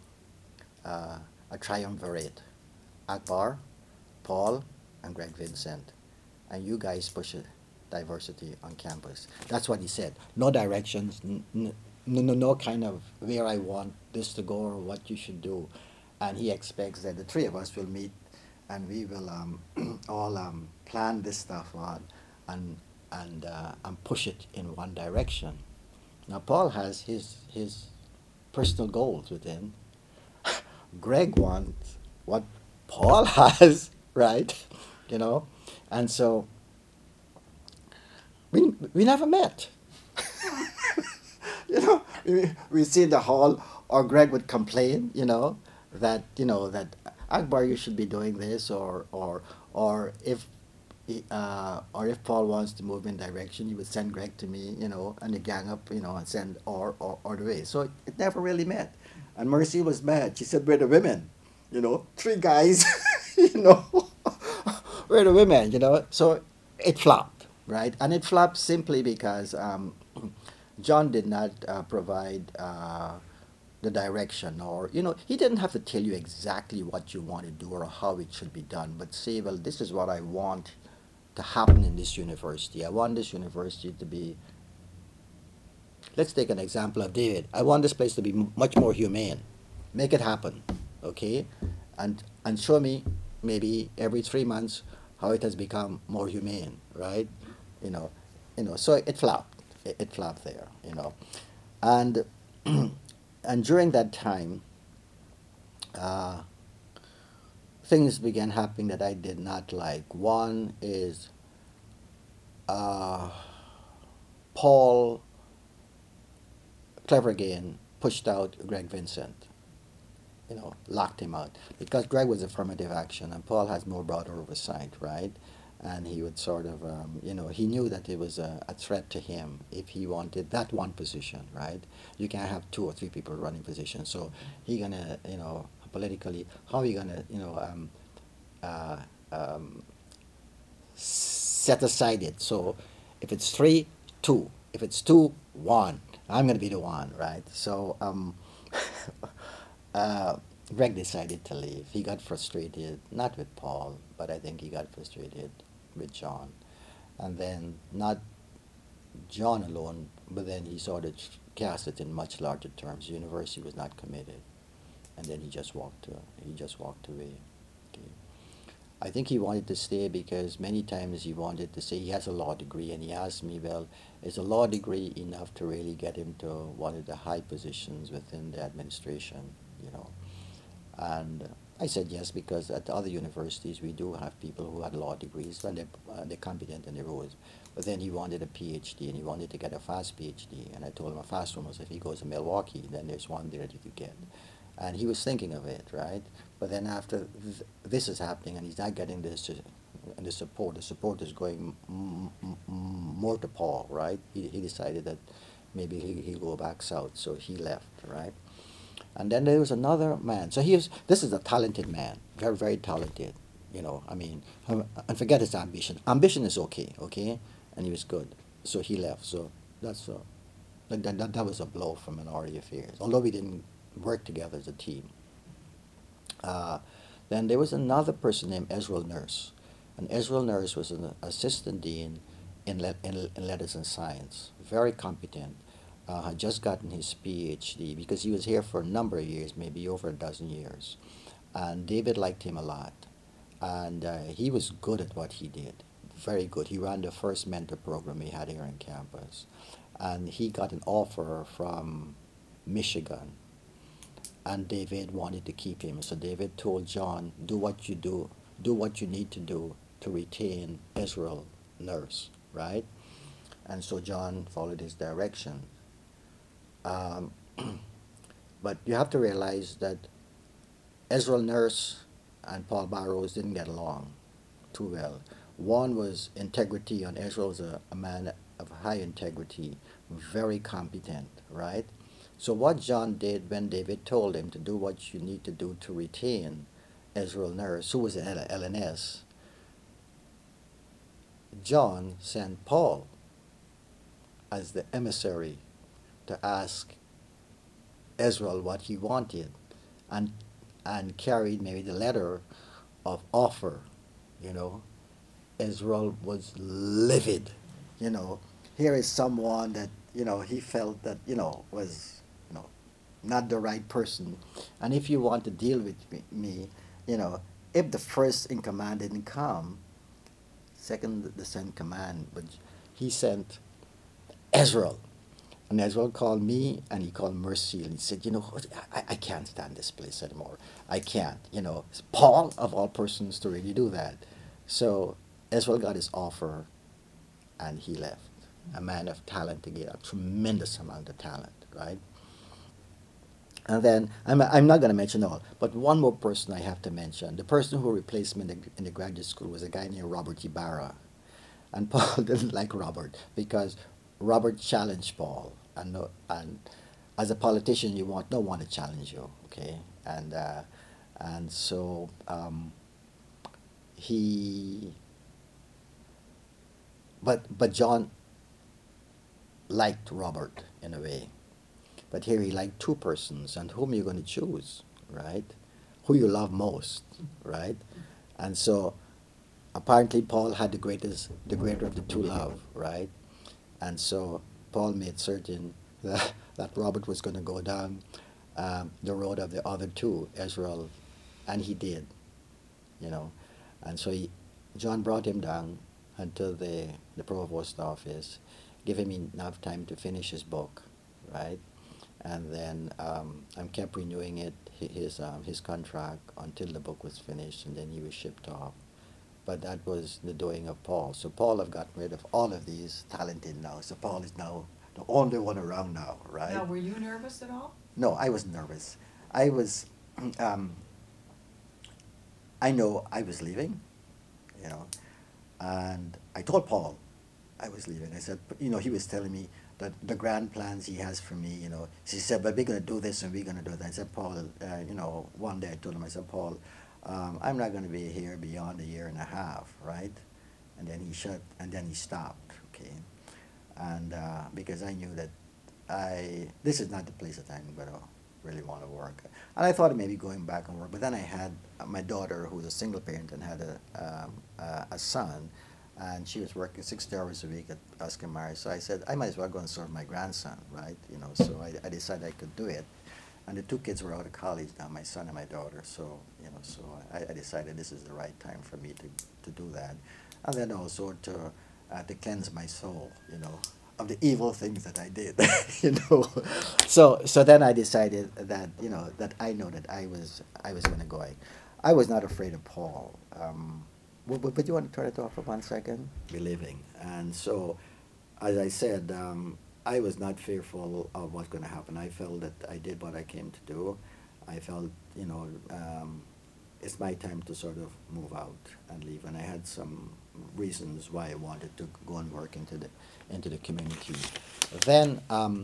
a triumvirate. Akbar, Paul, and Greg Vincent. And you guys push it, diversity on campus. That's what he said. No directions, no kind of where I want this to go or what you should do. And he expects that the three of us will meet and we will all plan this stuff on and push it in one direction. Now Paul has his personal goals within. Greg wants what Paul has, right? And so we never met. We see in the hall, or Greg would complain, that Akbar, you should be doing this, or if Paul wants to move in direction, he would send Greg to me, and the gang up, and send or the way. So it never really met. And Mercy was mad. She said, "We're the women, three guys, we're the women, So it flopped, right? And it flopped simply because John did not provide the direction, or he didn't have to tell you exactly what you want to do or how it should be done, but say, well, this is what I want to happen in this university. I want this university to be, let's take an example of David. I want this place to be much more humane. Make it happen, okay? And show me maybe every 3 months how it has become more humane, right? So it flopped. It flopped there, and and during that time, things began happening that I did not like. One is Paul, clever again, pushed out Greg Vincent, locked him out because Greg was affirmative action and Paul has more broader oversight, right? And he would sort of, he knew that it was a threat to him if he wanted that one position, right? You can't have 2 or 3 people running positions. So he gonna, politically, how he gonna, set aside it. So if it's 3, 2. If it's 2, 1. I'm gonna be the one, right? So Greg decided to leave. He got frustrated, not with Paul, but I think he got frustrated with John. And then not John alone, but then he sort of cast it in much larger terms. The university was not committed, and then he just walked away. Okay. I think he wanted to stay because many times he wanted to say he has a law degree, and he asked me, well, is a law degree enough to really get him to one of the high positions within the administration, you know? And I said yes, because at other universities we do have people who had law degrees, and they're competent in their roles. But then he wanted a PhD, and he wanted to get a fast PhD. And I told him a fast one was if he goes to Milwaukee, then there's one there that you could get. And he was thinking of it, right? But then after this is happening, and he's not getting this, and the support is going more to Paul, right? He decided that maybe he'll go back south, so he left, right? And then there was another man. So this is a talented man, very, very talented. You know, I mean, and forget his ambition. Ambition is okay, okay? And he was good. So he left. So that's that was a blow for Minority Affairs, although we didn't work together as a team. Then there was another person named Ezra Nurse. And Ezra Nurse was an assistant dean in letters and science, very competent. Had just gotten his PhD because he was here for a number of years, maybe over a dozen years. And David liked him a lot. And he was good at what he did, very good. He ran the first mentor program we had here on campus. And he got an offer from Michigan. And David wanted to keep him. So David told John, do what you need to do to retain Ezra Nurse, right? And so John followed his direction. But you have to realize that Ezra Nurse and Paul Barrows didn't get along too well. One was integrity, and Ezra was a man of high integrity, very competent, right? So what John did when David told him to do what you need to do to retain Ezra Nurse, who was at LNS, John sent Paul as the emissary to ask Ezra what he wanted, and carried maybe the letter of offer, you know. Ezra was livid, you know. Here is someone that, you know, he felt that, you know, was, you know, not the right person. And if you want to deal with me, you know, if the first in command didn't come, second the sent command, but he sent Ezra. And Ezra called me, and he called Mercy, and he said, you know, I can't stand this place anymore. I can't, you know. It's Paul, of all persons, to really do that. So Ezra got his offer, and he left. A man of talent again, a tremendous amount of talent, right? And then, I'm not going to mention all, but one more person I have to mention. The person who replaced me in the graduate school was a guy named Robert Ibarra. And Paul didn't like Robert because Robert challenged Paul. And as a politician, you don't want to challenge you, okay? And so but John liked Robert in a way. But here he liked two persons, and whom you're going to choose, right? Who you love most, right? And so apparently Paul had the greater of the two love, right? And so Paul made certain that Robert was going to go down the road of the other two, Ezra, and he did, you know. And so John brought him down until the provost office, give him enough time to finish his book, right? And then I kept renewing his contract until the book was finished, and then he was shipped off. But that was the doing of Paul. So Paul have gotten rid of all of these talented now. So Paul is now the only one around now, right? Now, were you nervous at all? No, I was nervous. I was, I know I was leaving, you know, and I told Paul I was leaving. I said, you know, he was telling me that the grand plans he has for me, you know. He said, but we're going to do this and we're going to do that. I said, Paul, you know, one day I told him, I said, Paul, I'm not going to be here beyond a year and a half, right? And then he stopped, okay? And because I knew that this is not the place that I'm going to really want to work. And I thought of maybe going back and work, but then I had my daughter, who was a single parent and had a son, and she was working 60 hours a week at Oscar Mayer. So I said, I might as well go and serve my grandson, right? So I decided I could do it. And the two kids were out of college now, my son and my daughter. So I decided this is the right time for me to do that. And then also to cleanse my soul, of the evil things that I did, you know. So then I decided that, that I know that I was going to go. I was not afraid of Paul. But you want to turn it off for 1 second? Believing. And so, as I said, I was not fearful of what's going to happen. I felt that I did what I came to do. I felt, it's my time to sort of move out and leave. And I had some reasons why I wanted to go and work into the community. Then,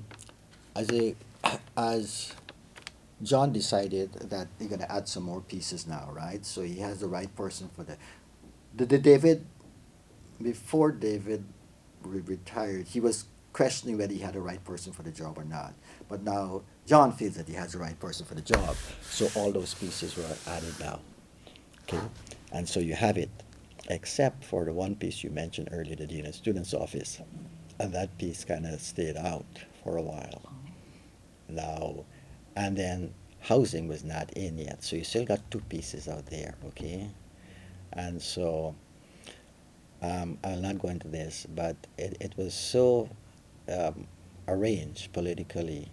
as John decided that they're going to add some more pieces now, right? So he has the right person for the David. Before David retired, he was questioning whether he had the right person for the job or not. But now John feels that he has the right person for the job. So all those pieces were added now. Okay, and so you have it, except for the one piece you mentioned earlier, the Dean of Students Office, and that piece kind of stayed out for a while. Now, and then housing was not in yet, so you still got two pieces out there, okay? And so, I'll not go into this, but it was so arranged politically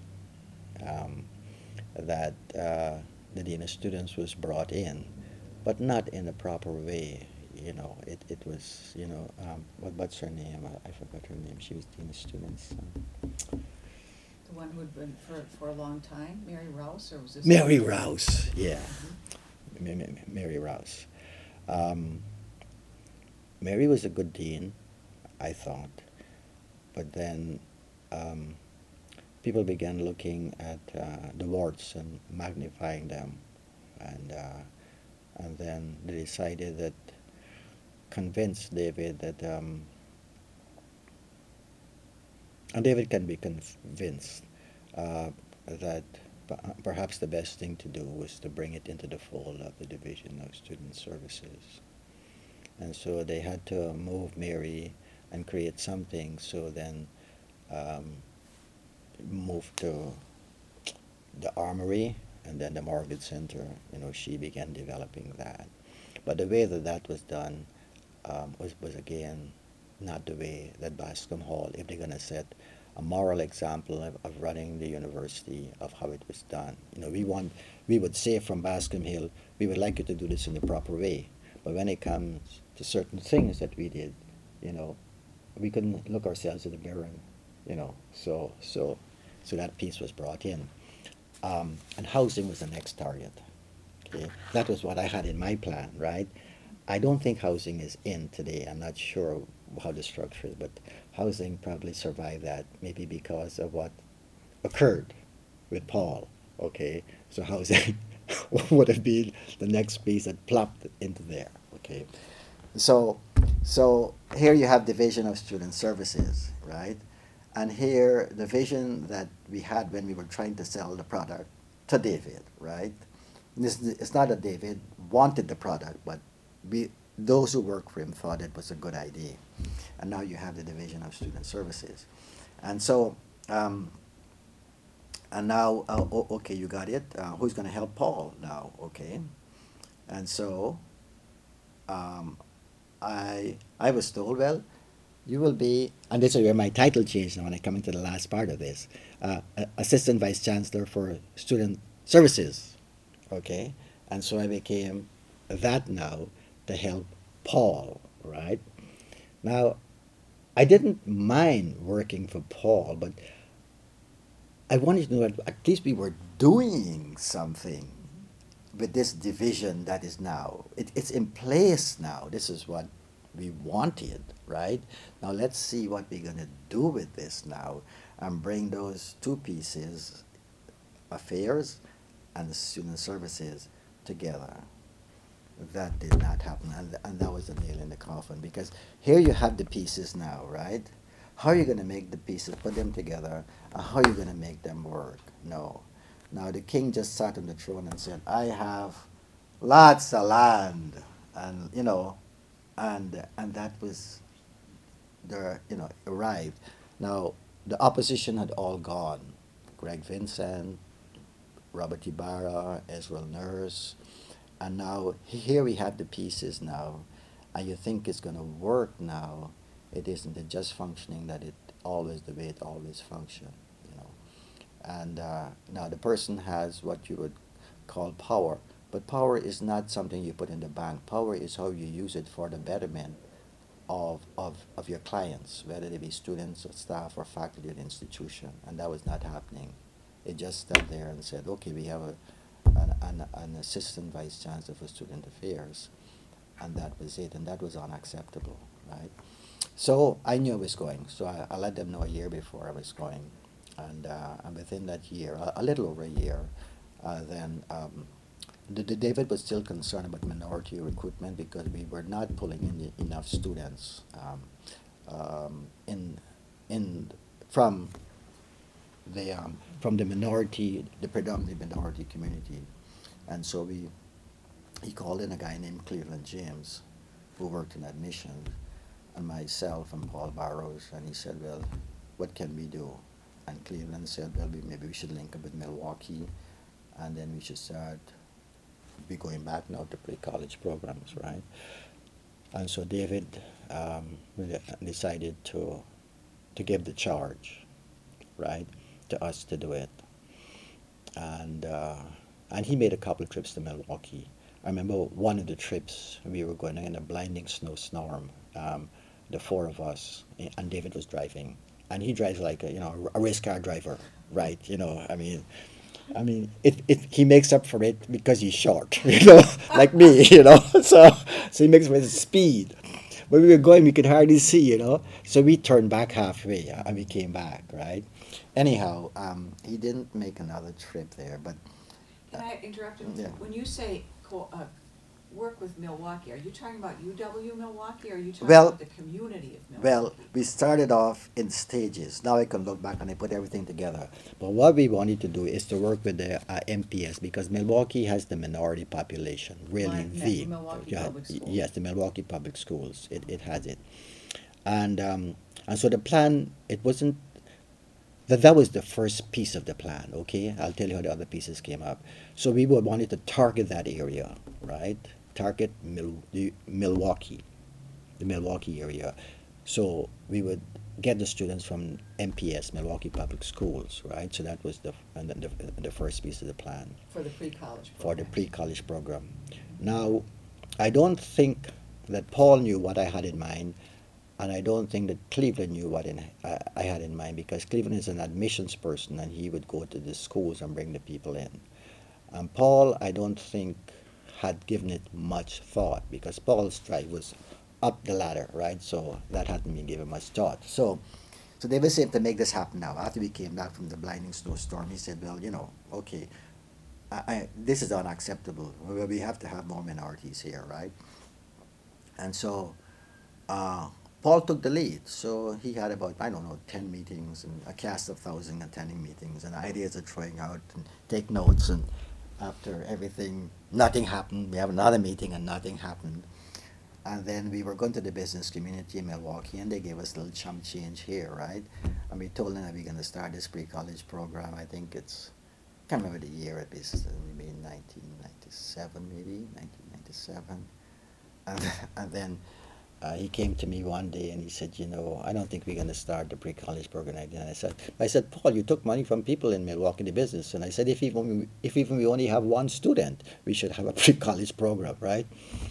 that the Dean of Students was brought in, but not in a proper way. It was, what's her name? I forgot her name. She was Dean of Students. The one who had been for a long time, Mary Rouse, or was this? Mary Rouse, yeah. Mm-hmm. Mary Rouse. Mary was a good dean, I thought, but then people began looking at the warts and magnifying them, and then they decided that, convinced David that, and David can be convinced that perhaps the best thing to do was to bring it into the fold of the Division of Student Services. And so they had to move Mary and create something, so then moved to the Armory and then the Mortgage Center. She began developing that. But the way that was done was again not the way that Bascom Hall, if they're going to set a moral example of running the university, of how it was done. We would say from Bascom Hill, we would like you to do this in the proper way. But when it comes to certain things that we did, we couldn't look ourselves in the mirror, so that piece was brought in. And housing was the next target. Okay? That was what I had in my plan, right? I don't think housing is in today. I'm not sure how the structure is, but housing probably survived that, maybe because of what occurred with Paul. Okay, so housing would have been the next piece that plopped into there. Okay, so here you have Division of Student Services, right? And here the vision that we had when we were trying to sell the product to David, right? It's not that David wanted the product, but those who worked for him thought it was a good idea. And now you have the Division of Student Services. And so, and now, okay, you got it. Who's going to help Paul now? Okay. And so, I was told, well, you will be, and this is where my title changed now when I come into the last part of this, Assistant Vice Chancellor for Student Services. Okay. And so I became that now to help Paul, right? Now, I didn't mind working for Paul, but I wanted to know that at least we were doing something with this division that is now. It's in place now. This is what we wanted, right? Now let's see what we're going to do with this now and bring those two pieces, affairs and student services, together. That did not happen, and that was the nail in the coffin, because here you have the pieces now, right? How are you going to make the pieces, put them together, and how are you going to make them work? No. Now the king just sat on the throne and said, I have lots of land, and and that was arrived. Now the opposition had all gone. Greg Vincent, Robert Ibarra, Ezra Nurse, and now here we have the pieces now, and you think it's going to work now. It isn't. It's just functioning that it always the way it always functioned, you know. And now the person has what you would call power, but power is not something you put in the bank. Power is how you use it for the betterment of your clients, whether they be students or staff or faculty at the institution, and that was not happening. It just stood there and said, okay, we have an assistant vice chancellor for student affairs, and that was it, and that was unacceptable, right? So I knew I was going, so I let them know a year before I was going, and within that year, a little over a year, then the David was still concerned about minority recruitment because we were not pulling in enough students in from the minority, the predominantly minority community, and so he called in a guy named Cleveland James, who worked in admission, and myself and Paul Barrows, and he said, well, what can we do? And Cleveland said, well, maybe we should link up with Milwaukee, and then we should start be going back now to pre-college programs, right? And so David decided to give the charge, right, to us to do it, and he made a couple of trips to Milwaukee. I remember one of the trips we were going in a blinding snowstorm, the four of us, and David was driving, and he drives like a race car driver, right? He makes up for it because he's short, like me, So he makes up for his speed. When we were going, we could hardly see, So we turned back halfway, and we came back, right? Anyhow, he didn't make another trip there, but. Can I interrupt you? Yeah. When you say work with Milwaukee, are you talking about UW Milwaukee, or are you talking Well, about the community of Milwaukee? Well, we started off in stages. Now I can look back and I put everything together. But what we wanted to do is to work with the MPS because Milwaukee has the minority population, really Milwaukee Public Schools. Yes, the Milwaukee Public Schools. It has it, and so the plan, it wasn't that was the first piece of the plan. Okay, I'll tell you how the other pieces came up. So we wanted to target that area, right? Target Milwaukee, the Milwaukee area. So we would get the students from MPS, Milwaukee Public Schools, right? So that was the first piece of the plan. For the pre-college program. For the pre-college program. Now, I don't think that Paul knew what I had in mind, and I don't think that Cleveland knew what I had in mind, because Cleveland is an admissions person, and he would go to the schools and bring the people in. And Paul, I don't think, had given it much thought, because Paul's drive was up the ladder, right? So that hadn't been given much thought. So David said to make this happen now. After we came back from the blinding snowstorm, he said, well, okay, this is unacceptable. We have to have more minorities here, right? And so Paul took the lead. So he had about, 10 meetings and a cast of 1,000 attending meetings, and ideas are throwing out and take notes, and after everything, nothing happened. We have another meeting and nothing happened. And then we were going to the business community in Milwaukee, and they gave us a little chump change here, right? And we told them that we're going to start this pre-college program. I think I can't remember the year, it was maybe 1997, maybe 1997. And then he came to me one day and he said, I don't think we're going to start the pre-college program again. And I said, Paul, you took money from people in Milwaukee, the business. And I said, if even we only have one student, we should have a pre-college program, right?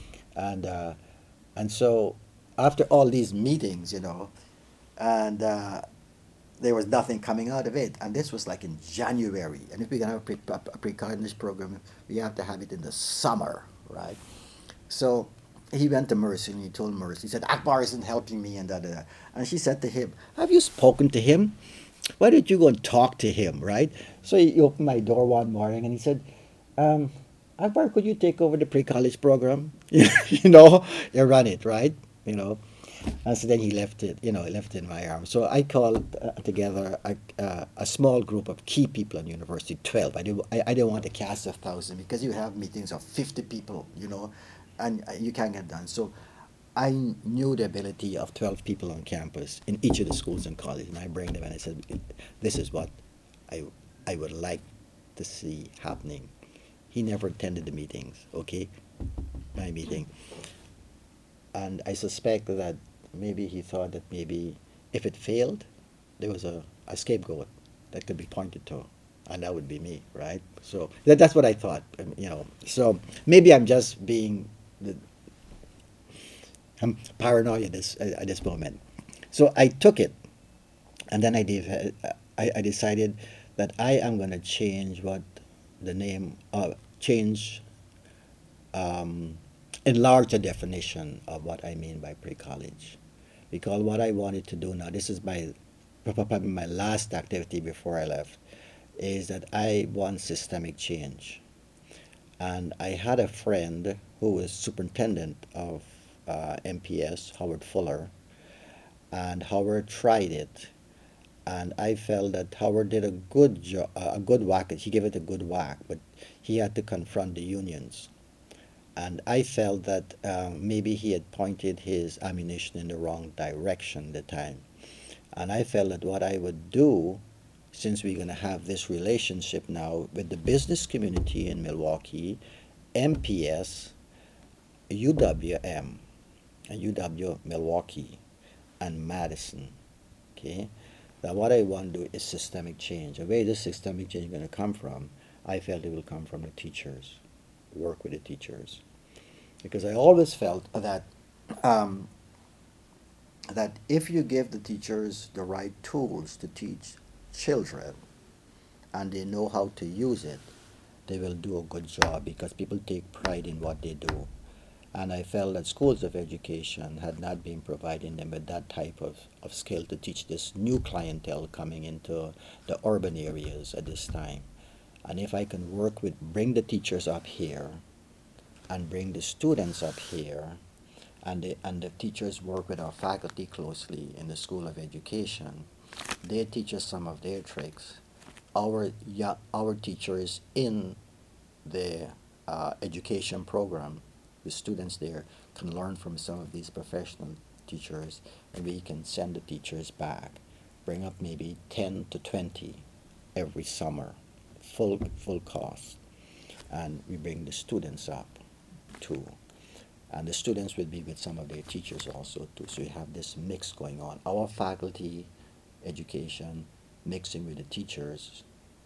And so after all these meetings, and there was nothing coming out of it. And this was like in January. And if we're going to have a pre-college program, we have to have it in the summer, right? So he went to Mercy and he told Mercy, he said, Akbar isn't helping me and da-da-da. And she said to him, have you spoken to him? Why don't you go and talk to him, right? So he opened my door one morning and he said, Akbar, could you take over the pre-college program? You run it, right? And so then he left it in my arms. So I called together a small group of key people in university, 12. I didn't want a cast of 1,000 because you have meetings of 50 people, and you can't get done. So I knew the ability of 12 people on campus in each of the schools and colleges, and I bring them and I said, this is what I, I would like to see happening. He never attended the meetings, okay? My meeting. And I suspect that maybe he thought that maybe if it failed, there was a scapegoat that could be pointed to, and that would be me, right? So that's what I thought, you know. So maybe I'm just being, I'm paranoid at this moment. So I took it, and then I decided that I am going to change what the name, change, um, enlarge the definition of what I mean by pre-college. Because what I wanted to do now, this is probably my last activity before I left, is that I want systemic change. And I had a friend who was superintendent of MPS, Howard Fuller, and Howard tried it, and I felt that Howard did a good job, a good whack. He gave it a good whack, but he had to confront the unions, and I felt that maybe he had pointed his ammunition in the wrong direction at the time, and I felt that what I would do, since we're going to have this relationship now with the business community in Milwaukee, MPS, UWM, and UW Milwaukee, and Madison, okay? Now what I want to do is systemic change. And where this systemic change is going to come from, I felt it will come from the teachers, work with the teachers. Because I always felt that um, that if you give the teachers the right tools to teach children and they know how to use it, they will do a good job because people take pride in what they do. And I felt that schools of education had not been providing them with that type of skill to teach this new clientele coming into the urban areas at this time. And if I can work with, bring the teachers up here and bring the students up here, and the teachers work with our faculty closely in the School of Education, they teach us some of their tricks. Our teachers in the education program, the students there can learn from some of these professional teachers, and we can send the teachers back, bring up maybe 10 to 20 every summer, full cost, and we bring the students up too. And the students will be with some of their teachers also too. So you have this mix going on. Our faculty education mixing with the teachers,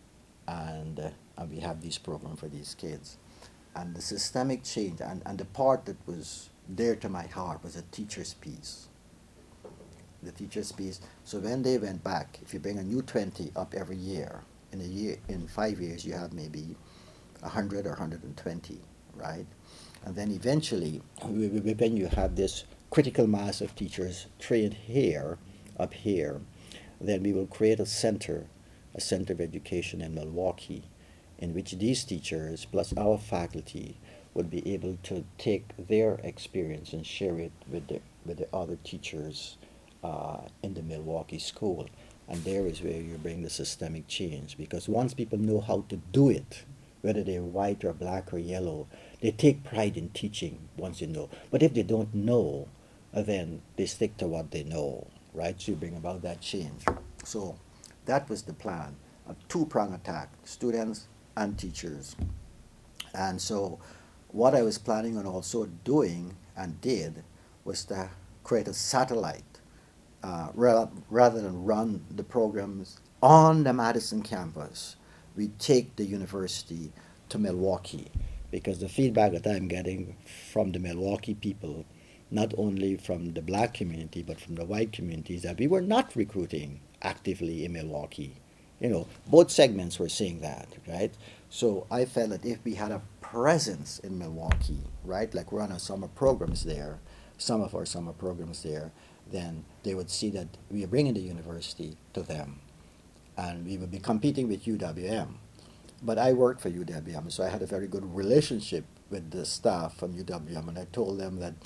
and we have this program for these kids. And the systemic change, and the part that was dear to my heart was the teacher's piece. The teacher's piece. So when they went back, if you bring a new 20 up every year, in 5 years you have maybe 100 or 120, right? And then eventually, when you have this critical mass of teachers trained here, up here, then we will create a center of education in Milwaukee, in which these teachers plus our faculty would be able to take their experience and share it with the other teachers in the Milwaukee school. And there is where you bring the systemic change, because once people know how to do it, whether they're white or black or yellow, they take pride in teaching once they know. But if they don't know, then they stick to what they know, right? So you bring about that change. So that was the plan, a two-prong attack, students and teachers. And so what I was planning on also doing and did was to create a satellite rather than run the programs on the Madison campus. We take the university to Milwaukee, because the feedback that I'm getting from the Milwaukee people, not only from the black community but from the white communities, that we were not recruiting actively in Milwaukee. You know, both segments were saying that, right? So I felt that if we had a presence in Milwaukee, right, like we're on our summer programs there, some of our summer programs there, then they would see that we are bringing the university to them, and we would be competing with UWM. But I worked for UWM, so I had a very good relationship with the staff from UWM, and I told them that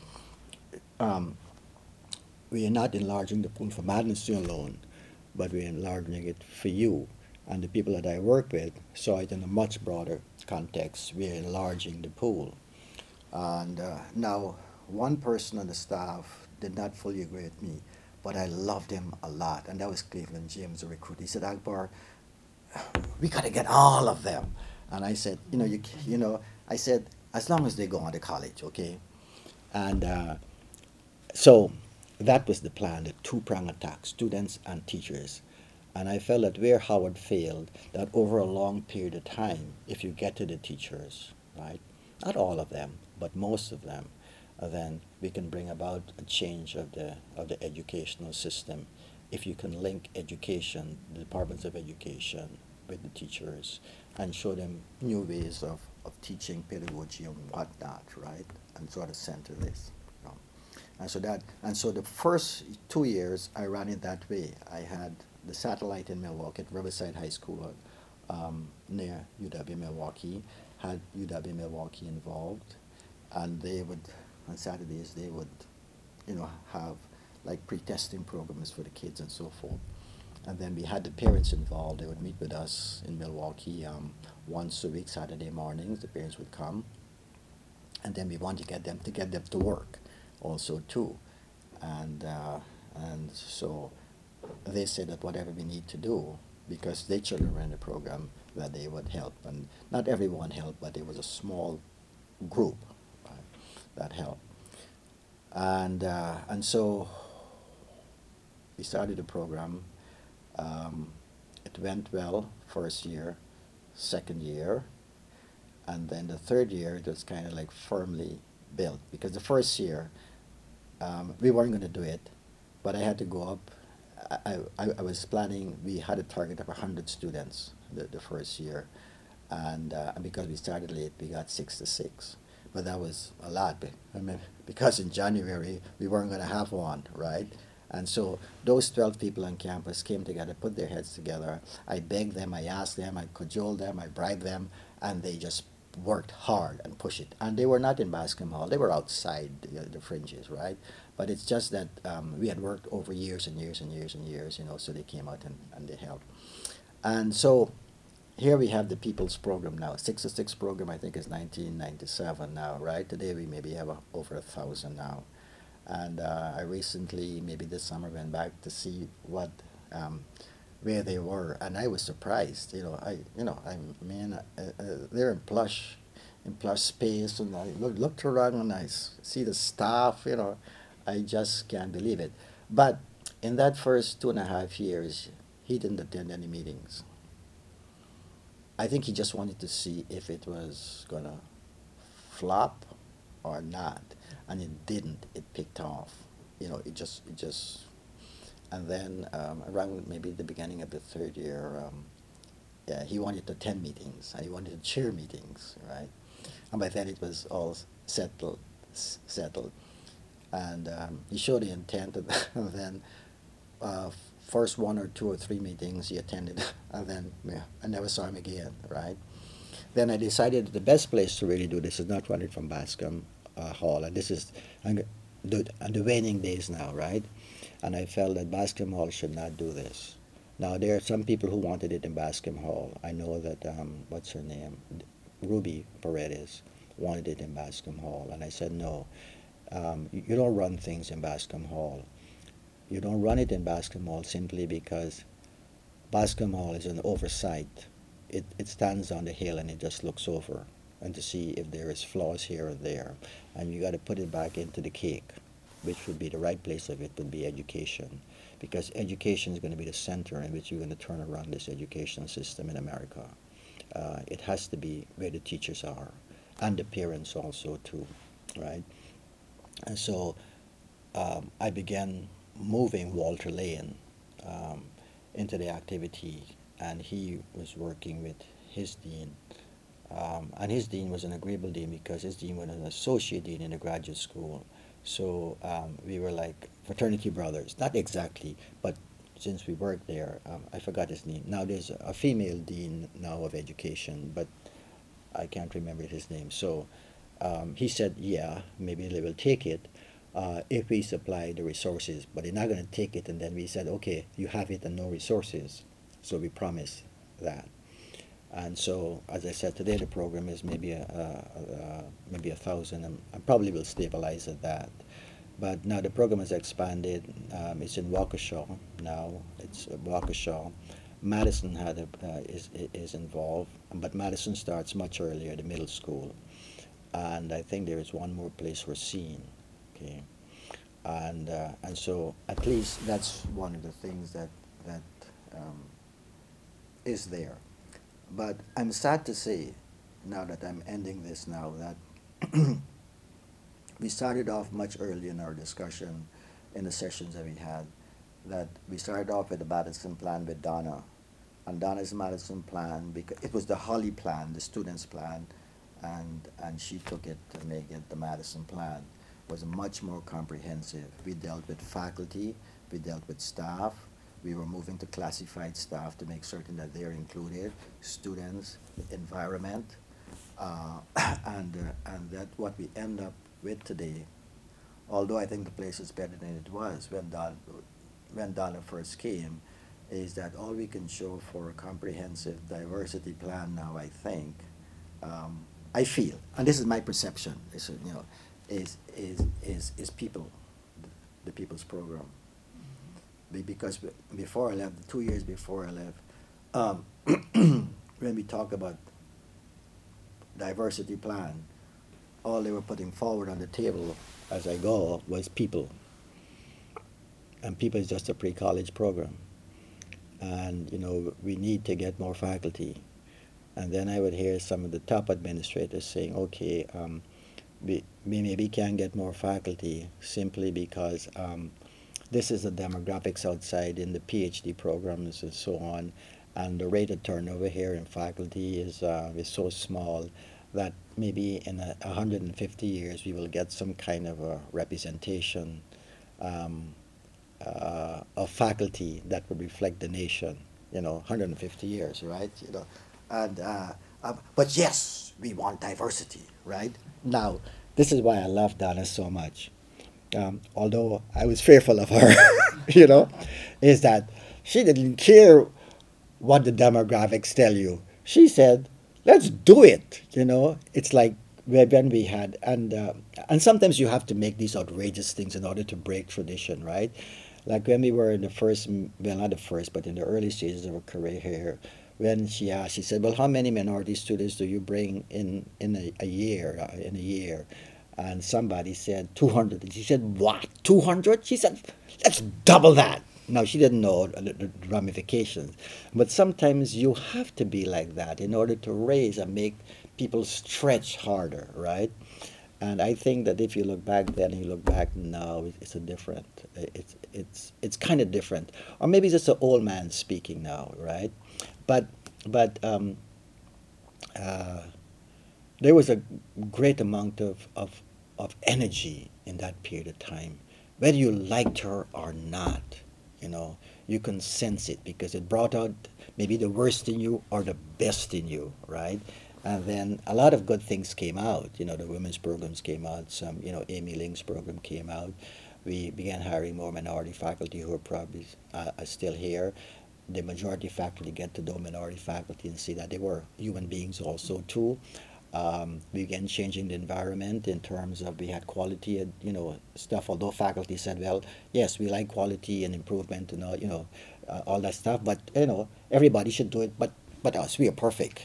we are not enlarging the pool for Madison alone, but we're enlarging it for you. And the people that I work with saw it in a much broader context. We're enlarging the pool. And now one person on the staff did not fully agree with me, but I loved him a lot, and that was Cleveland James, the recruit. He said, Akbar, we got to get all of them. And I said, I said, as long as they go on to college, okay? And so that was the plan, the two-prong attack, students and teachers. And I felt that where Howard failed, that over a long period of time, if you get to the teachers, right, not all of them, but most of them, then we can bring about a change of the educational system if you can link education, the departments of education, with the teachers and show them new ways of teaching pedagogy and whatnot, right? And sort of center this. You know. And so the first 2 years I ran it that way. I had the satellite in Milwaukee at Riverside High School near UW Milwaukee, had UW Milwaukee involved, and they would, on Saturdays, they would, have like pre-testing programs for the kids and so forth. And then we had the parents involved. They would meet with us in Milwaukee once a week, Saturday mornings. The parents would come, and then we wanted to get them to work, also too, and so they said that whatever we need to do, because their children were in the program, that they would help, and not everyone helped, but there was a small group that helped, and so we started the program. It went well first year, second year, and then the third year it was kind of like firmly built, because the first year we weren't going to do it, but I had to go up. I was planning, we had a target of 100 students the first year, and because we started late, we got 66. But that was a lot, because in January we weren't going to have one, right? And so those 12 people on campus came together, put their heads together. I begged them, I asked them, I cajoled them, I bribed them, and they just worked hard and pushed it. And they were not in Bascom Hall, they were outside the fringes, right? But it's just that we had worked over years and years and years and years, so they came out and they helped. And so here we have the People's Program now. 606 program, I think, is 1997 now, right? Today we maybe have over 1,000 now. And I recently, maybe this summer, went back to see where they were, and I was surprised. They're in plush space, and I looked around and I see the staff. I just can't believe it. But in that first 2.5 years, he didn't attend any meetings. I think he just wanted to see if it was gonna flop or not, and it didn't. It picked off. It just. And then around maybe the beginning of the third year, he wanted to attend meetings and he wanted to chair meetings, right? And by then it was all settled, and he showed the intent, and then first 1 or 2 or 3 meetings he attended, and then I never saw him again, right? Then I decided that the best place to really do this is not run it from Bascom Hall, and this is the waning days now, right? And I felt that Bascom Hall should not do this. Now, there are some people who wanted it in Bascom Hall. I know that, what's her name? Ruby Paredes wanted it in Bascom Hall. And I said, no, you don't run things in Bascom Hall. You don't run it in Bascom Hall simply because Bascom Hall is an oversight. It stands on the hill and it just looks over and to see if there is flaws here or there. And you got to put it back into the cake, which would be the right place of it would be education, because education is going to be the center in which you're going to turn around this education system in America. It has to be where the teachers are, and the parents also too, right? And so I began moving Walter Lane into the activity, and he was working with his dean. And his dean was an agreeable dean because his dean was an associate dean in a graduate school. So we were like fraternity brothers, not exactly, but since we worked there, I forgot his name. Now there's a female dean now of education, but I can't remember his name. So he said, yeah, maybe they will take it if we supply the resources, but they're not going to take it. And then we said, okay, you have it and no resources. So we promised that. And so, as I said, today the program is maybe 1,000, and I probably will stabilize at that. But now the program has expanded. It's in Waukesha now. It's Waukesha. Madison is involved, but Madison starts much earlier, the middle school, and I think there is one more place, Racine. Okay, and so at least that's one of the things that um, is there. But I'm sad to say, now that I'm ending this now, that we started off much earlier in our discussion, in the sessions that we had, that we started off with the Madison plan with Donna. And Donna's Madison plan, because it was the Holly plan, the students' plan, and she took it to make it the Madison plan. It was much more comprehensive. We dealt with faculty, we dealt with staff, we were moving to classified staff to make certain that they're included, students, environment, and that what we end up with today, although I think the place is better than it was when Donna first came, is that all we can show for a comprehensive diversity plan now, I think, I feel, and this is my perception, is people, the people's program. Because before I left, 2 years before I left, when we talk about diversity plan, all they were putting forward on the table as I go was people. And people is just a pre-college program. And, we need to get more faculty. And then I would hear some of the top administrators saying, okay, we maybe can get more faculty simply because this is the demographics outside in the PhD programs and so on. And the rate of turnover here in faculty is so small that maybe in 150 years we will get some kind of a representation of faculty that would reflect the nation. 150 years, right? And but yes, we want diversity, right? Now, this is why I love Donna so much. Although I was fearful of her, is that she didn't care what the demographics tell you. She said, "Let's do it." It's like when we had, and sometimes you have to make these outrageous things in order to break tradition, right? Like when we were in the first, well, not the first, but in the early stages of her career here, when she asked, she said, "Well, how many minority students do you bring in a year? In a year?" And somebody said 200. And she said, "What? 200?" She said, "Let's double that." Now, she didn't know the ramifications. But sometimes you have to be like that in order to raise and make people stretch harder, right? And I think that if you look back then and you look back now, it's a different. It's kind of different, or maybe it's just an old man speaking now, right? But uh, there was a great amount of energy in that period of time, whether you liked her or not. You can sense it because it brought out maybe the worst in you or the best in you, right? And then a lot of good things came out. The women's programs came out. Some, Amy Ling's program came out. We began hiring more minority faculty who are probably are still here. The majority faculty get to know minority faculty and see that they were human beings also too. We began changing the environment in terms of we had quality and stuff. Although faculty said, well, yes, we like quality and improvement and all that stuff, but everybody should do it. But us, we are perfect.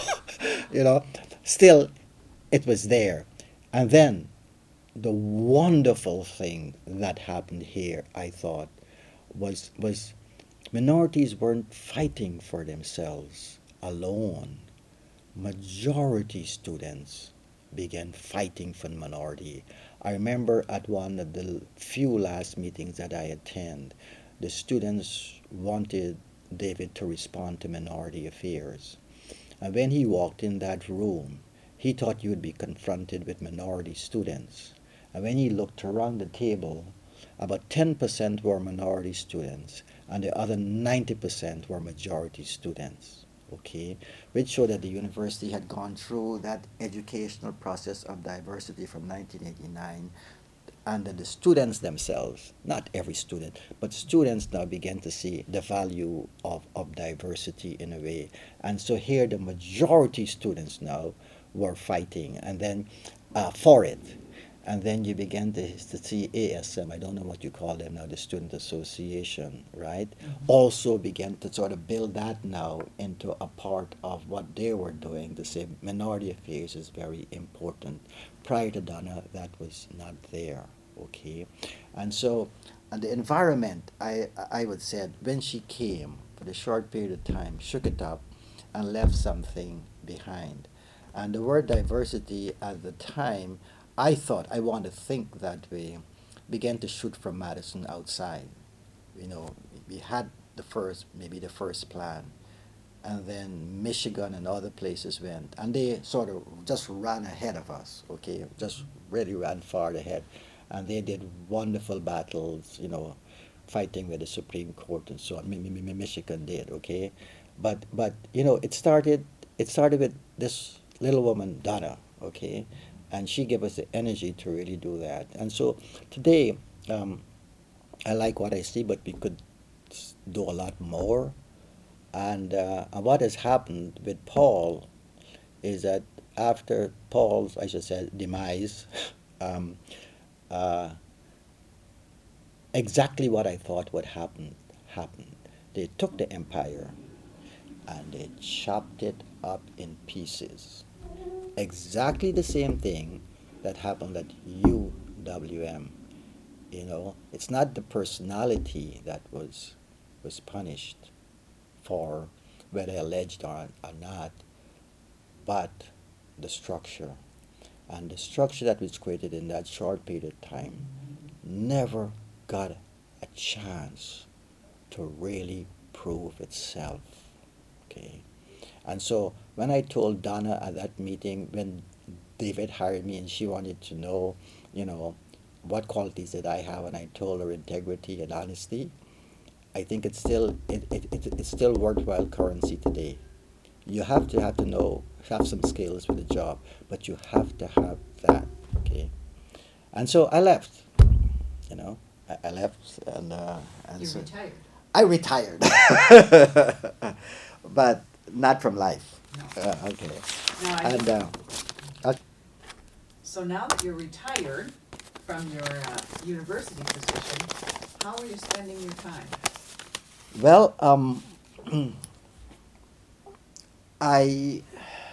Still, it was there, and then the wonderful thing that happened here, I thought, was minorities weren't fighting for themselves alone. Majority students began fighting for the minority. I remember at one of the few last meetings that I attend, the students wanted David to respond to minority affairs. And when he walked in that room, he thought he would be confronted with minority students. And when he looked around the table, about 10% were minority students, and the other 90% were majority students. Okay, which showed that the university had gone through that educational process of diversity from 1989 and that the students themselves, not every student, but students now began to see the value of diversity in a way. And so here the majority students now were fighting and then for it. And then you began to see ASM, I don't know what you call them now, the Student Association, right? Also began to sort of build that now into a part of what they were doing to say minority affairs is very important. Prior to Donna, that was not there, okay? And so, and the environment, I would say, when she came for the short period of time, shook it up and left something behind. And the word diversity at the time, I thought, I want to think that way, began to shoot from Madison outside. You know, we had maybe the first plan, and then Michigan and other places went, and they sort of just ran ahead of us, okay, just really ran far ahead, and they did wonderful battles, you know, fighting with the Supreme Court and so on. Michigan did, okay, but you know, it started with this little woman Donna, okay, and she gave us the energy to really do that. And so today, I like what I see, but we could do a lot more. And what has happened with Paul is that after Paul's, I should say, demise, um, uh, exactly what I thought would happen happened. They took the empire and they chopped it up in pieces. Exactly the same thing that happened at UWM. You know, it's not the personality that was punished for whether alleged or not, but the structure. And the structure that was created in that short period of time never got a chance to really prove itself. Okay. And so when I told Donna at that meeting, when David hired me and she wanted to know, you know, what qualities did I have, and I told her integrity and honesty, I think it's still worthwhile currency today. You have to know, have some skills with the job, but you have to have that, okay? And so I left, you know, I left and You so retired. I retired, but not from life. No. Okay. Now, And so now that you're retired from your university position, how are you spending your time? well, I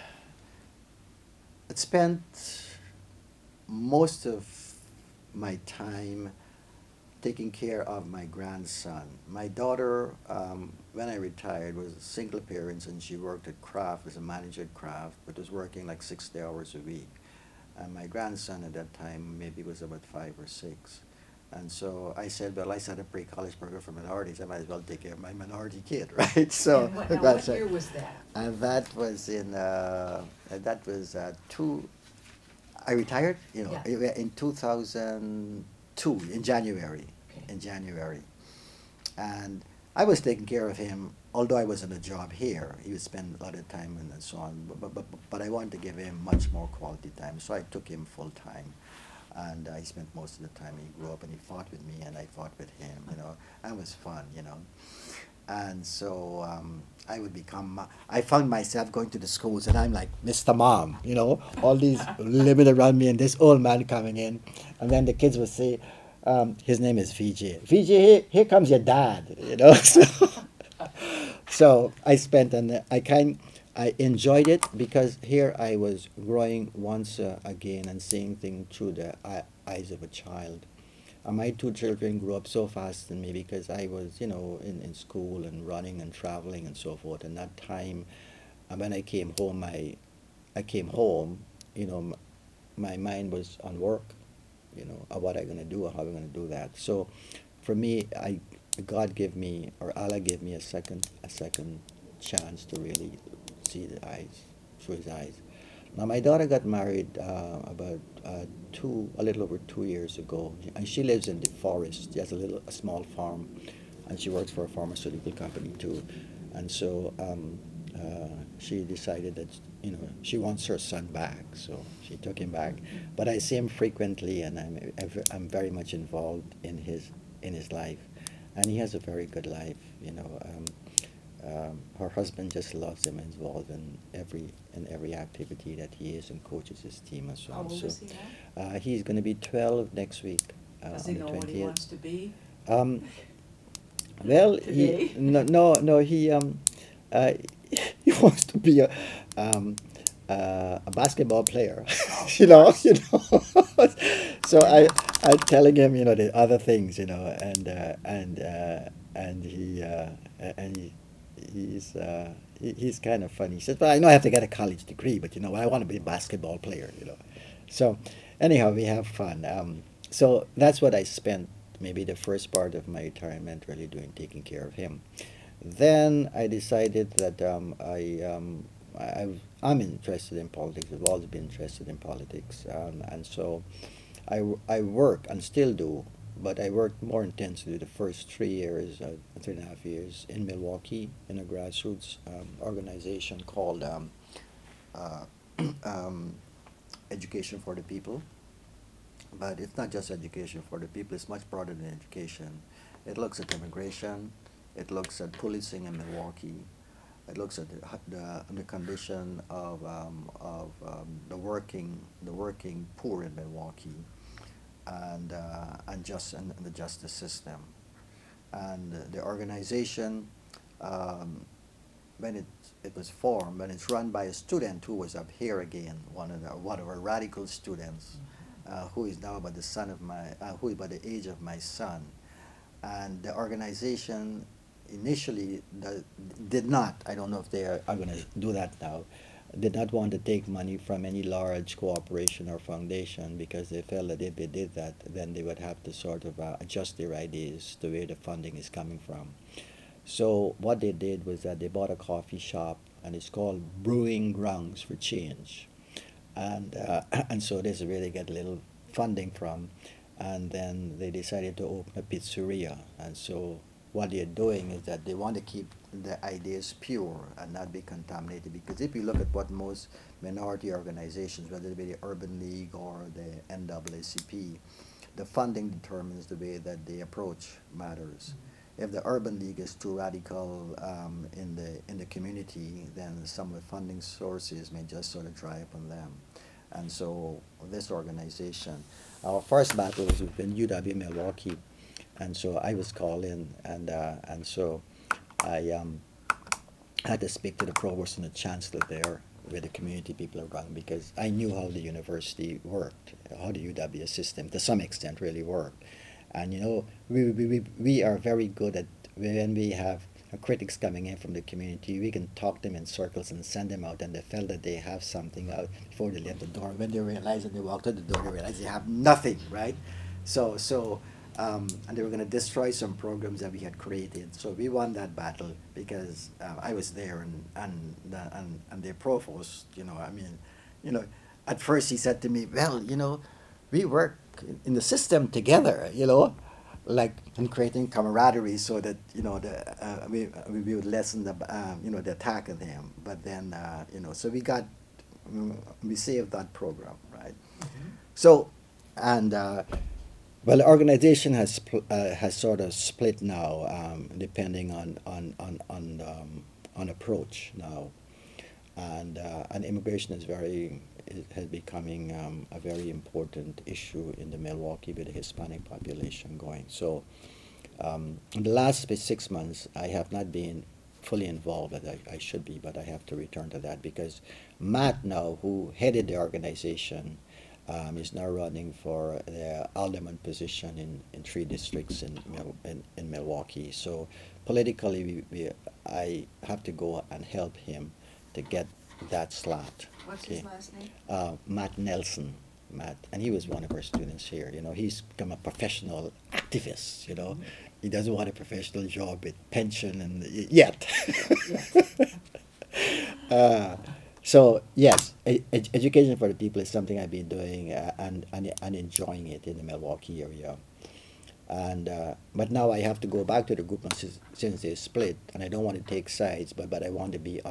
spent most of my time taking care of my grandson. My daughter, when I retired, was a single parent, and she worked at Kraft as a manager at Kraft, but was working like 60 hours a week. And my grandson at that time maybe was about 5 or 6. And so I said, well, I set a pre-college program for minorities. I might as well take care of my minority kid, right? So And what year was that? And that was I retired, you know, Yeah. in 2002, in January. Okay. In January. And I was taking care of him, although I was in a job here. He would spend a lot of time and so on. But I wanted to give him much more quality time, so I took him full time. And I spent most of the time. He grew up and he fought with me, and I fought with him, you know. And it was fun, you know. And so I found myself going to the schools, and I'm like, Mr. Mom, you know, all these living around me, and this old man coming in. And then the kids would say, his name is VJ. VJ, here comes your dad, you know. So I spent, and I enjoyed it because here I was growing once again and seeing things through the eyes of a child. My 2 children grew up so fast in me because I was, you know, in school and running and traveling and so forth. And that time, when I came home, you know, my mind was on work, you know, what I'm going to do or how I'm going to do that. So for me, God gave me, or Allah gave me a second chance to really see the eyes, through his eyes. Now my daughter got married about a little over 2 years ago, and she lives in the forest. She has a small farm, and she works for a pharmaceutical company too. And so she decided that she wants her son back, so she took him back. But I see him frequently, and I'm very much involved in his life, and he has a very good life. Her husband just loves him and is involved in every activity that he is and coaches his team as well. How old So is he now? he's going to be 12 next week. Does On he the know what he 20th. wants to be? Um, well, Today? no, uh, he wants to be a basketball player, you know. So I'm telling him, the other things, and he's kind of funny. He says, "Well, I know I have to get a college degree, but I want to be a basketball player." So anyhow, we have fun. So that's what I spent maybe the first part of my retirement really doing, taking care of him. Then I decided that I'm interested in politics. I've always been interested in politics, and so I work and still do, but I worked more intensely the first 3 years, 3.5 years in Milwaukee in a grassroots organization called uh, um, Education for the People. But it's not just education for the people, it's much broader than education. It looks at immigration, it looks at policing in Milwaukee, it looks at the condition of the working poor in Milwaukee, and the justice system. And the organization, um, when it was formed, when it's run by a student who was up here again, one of our radical students, who is now about who is about the age of my son. And the organization initially did not, I don't know if they are going to do that now, did not want to take money from any large corporation or foundation, because they felt that if they did that, then they would have to sort of adjust their ideas to where the funding is coming from. So what they did was that they bought a coffee shop, and it's called Brewing Grounds for Change. And and so this is where they get a little funding from, and then they decided to open a pizzeria. And so what they're doing is that they want to keep the ideas pure and not be contaminated, because if you look at what most minority organizations, whether it be the Urban League or the NAACP, the funding determines the way that they approach matters. If the Urban League is too radical in the community, then some of the funding sources may just sort of dry up on them. And so this organization, our first battle was with UW Milwaukee, and so I was called in, and so I had to speak to the provost and the chancellor there, where the community people are run, because I knew how the university worked, how the UW system to some extent really worked. And we are very good at, when we have critics coming in from the community, we can talk them in circles and send them out, and they felt that they have something out before they left the door. When they realize that they walk to the door, they realize they have nothing, right? And they were going to destroy some programs that we had created. So we won that battle because I was there, and the provost, at first he said to me, "Well, we work in the system together, like in creating camaraderie, so that we would lessen the attack on him." But then so we saved that program, right? Mhm. So and well, the organization has sort of split now, depending on approach now, and immigration has becoming a very important issue in the Milwaukee with the Hispanic population going. So, in the last 6 months, I have not been fully involved as I should be, but I have to return to that because Matt now, who headed the organization, is now running for the alderman position in 3 districts in Milwaukee. So politically, I have to go and help him to get that slot. What's Okay. his last name? Matt Nelson. Matt, and he was one of our students here. He's become a professional activist. He doesn't want a professional job with pension and yet. Yes. So yes, education for the people is something I've been doing and enjoying it in the Milwaukee area. And but now I have to go back to the group since they split, and I don't want to take sides, but I want to be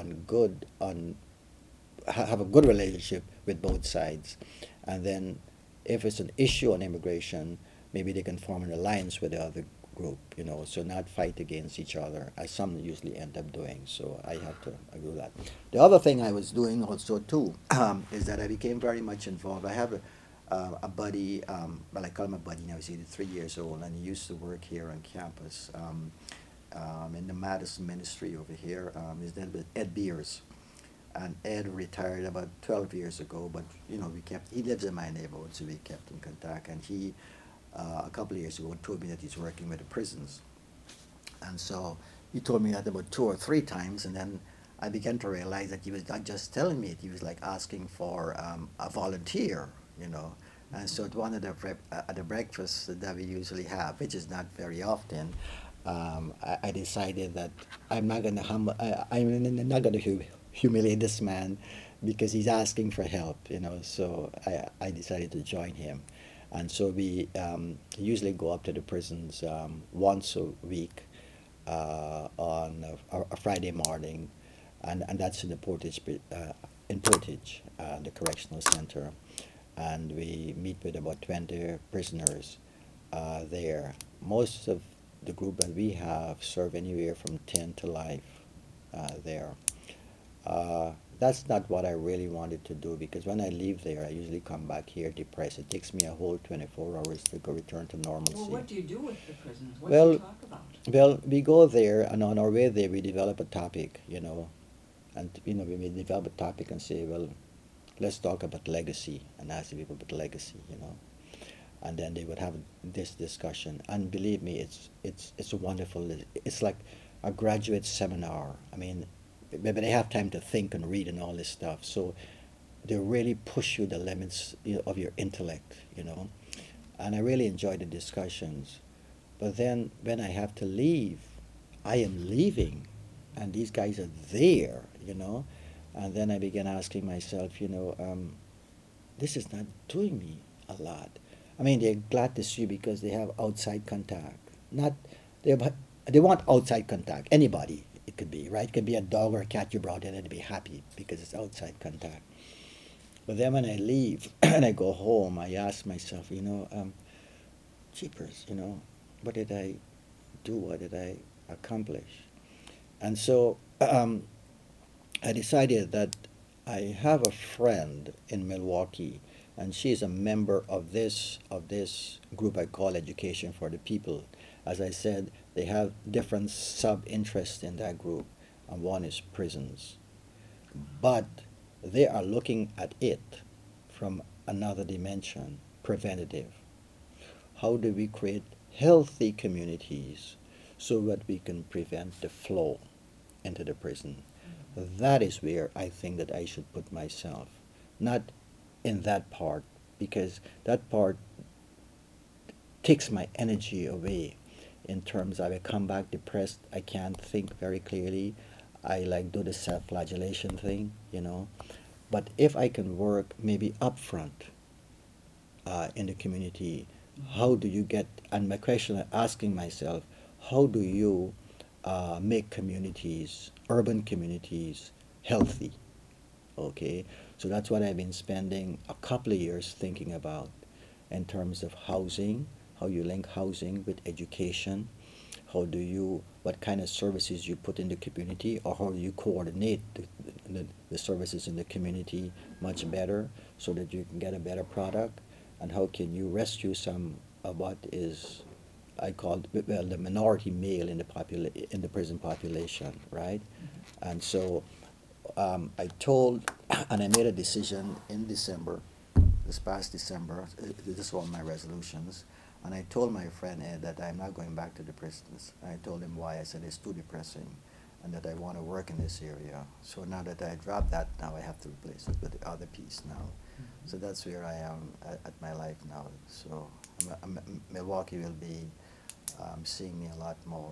have a good relationship with both sides, and then if it's an issue on immigration, maybe they can form an alliance with the other group, so not fight against each other, as some usually end up doing. So I have to agree with that. The other thing I was doing also too is that I became very much involved. I have a buddy, well, I call him a buddy now. He's 83 years old, and he used to work here on campus in the Madison ministry over here. His name was Ed Beers, and Ed retired about 12 years ago. But he lives in my neighborhood, so we kept in contact. And he, a couple of years ago, told me that he's working with the prisons, and so he told me that about 2 or 3 times, and then I began to realize that he was not just telling me it; he was like asking for a volunteer, And so at one of the breakfasts that we usually have, which is not very often, I decided that I'm not going to I'm not going to humiliate this man because he's asking for help, So I decided to join him, and so we usually go up to the prisons once a week on a Friday morning, and that's in the Portage, the correctional center, and we meet with about 20 prisoners there. Most of the group that we have serve anywhere from 10 to life there. That's not what I really wanted to do, because when I leave there, I usually come back here depressed. It takes me a whole 24 hours to return to normalcy. Well, what do you do with the prisoners? What do Well, you talk about? Well, we go there, and on our way there, we develop a topic, and we may develop a topic and say, well, let's talk about legacy, and ask the people about legacy. And then they would have this discussion, and believe me, it's wonderful. It's like a graduate seminar. I mean, maybe they have time to think and read and all this stuff, so they really push you the limits of your intellect. And I really enjoy the discussions. But then when I have to leave, I am leaving, and these guys are there. And then I began asking myself, this is not doing me a lot. I mean, they're glad to see you because they have outside contact. Not they want outside contact. Anybody it could be, right? It could be a dog or a cat you brought in, and they'd be happy because it's outside contact. But then when I leave and I go home, I ask myself, jeepers, what did I do? What did I accomplish? And so I decided that I have a friend in Milwaukee, and she's a member of this group I call Education for the People. As I said, they have different sub-interests in that group, and one is prisons. But they are looking at it from another dimension, preventative. How do we create healthy communities so that we can prevent the flow into the prison? That is where I think that I should put myself, not in that part, because that part takes my energy away in terms of I come back depressed, I can't think very clearly, I do the self-flagellation thing, But if I can work maybe upfront in the community, how do you get, and my question I'm asking myself, how do you make communities, urban communities, healthy? Okay, so that's what I've been spending a couple of years thinking about in terms of housing, how you link housing with education, what kind of services you put in the community, or how do you coordinate the services in the community much better so that you can get a better product, and how can you rescue some of what is I call the minority male in the prison population, right? And so I told, and I made a decision in December, this past December. This is one of my resolutions, and I told my friend Ed that I'm not going back to the prisons. I told him why. I said it's too depressing, and that I want to work in this area. So now that I dropped that, now I have to replace it with the other piece now. So that's where I am at my life now. So Milwaukee will be seeing me a lot more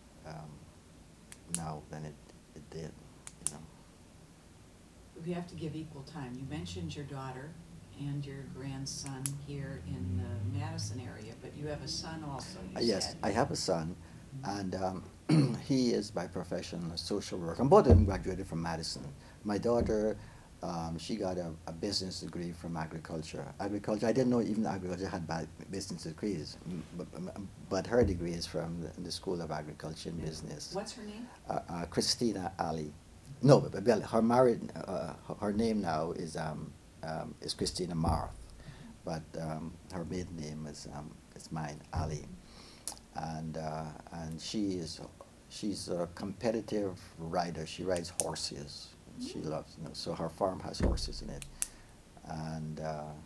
now than it did. We have to give equal time. You mentioned your daughter and your grandson here in the Madison area, but you have a son also, you Yes, said. I have a son, and he is by profession a social worker. And both of them graduated from Madison. My daughter, she got a business degree from agriculture. I didn't know even agriculture had business degrees, but her degree is from the School of Agriculture and Business. What's her name? Christina Ali. No, but well, her married, her name now is Christina Marth, but her maiden name is mine, Ali, and she's a competitive rider. She rides horses. She loves, so her farm has horses in it, and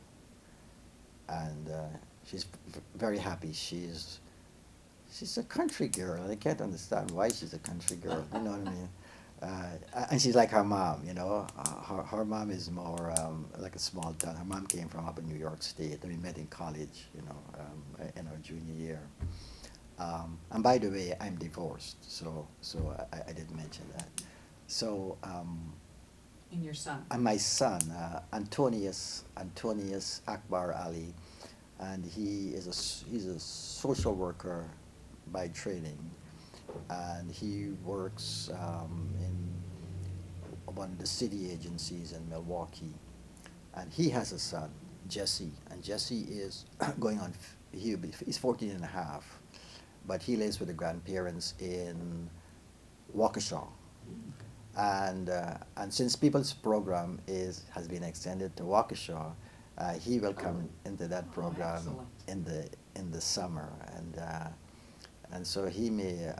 she's very happy. She's a country girl. I can't understand why she's a country girl. You know what I mean? And she's like her mom, her mom is more like a small town. Her mom came from up in New York State, and we met in college, in our junior year. And by the way, I'm divorced, so I didn't mention that. So. And your son? And my son, Antonius Akbar Ali, and he's a social worker by training, and he works in one of the city agencies in Milwaukee, and he has a son, Jesse, and Jesse is going on, he's 14 and a half, but he lives with the grandparents in Waukesha. And since People's Program has been extended to Waukesha, he will come into that program in the summer, and so he may.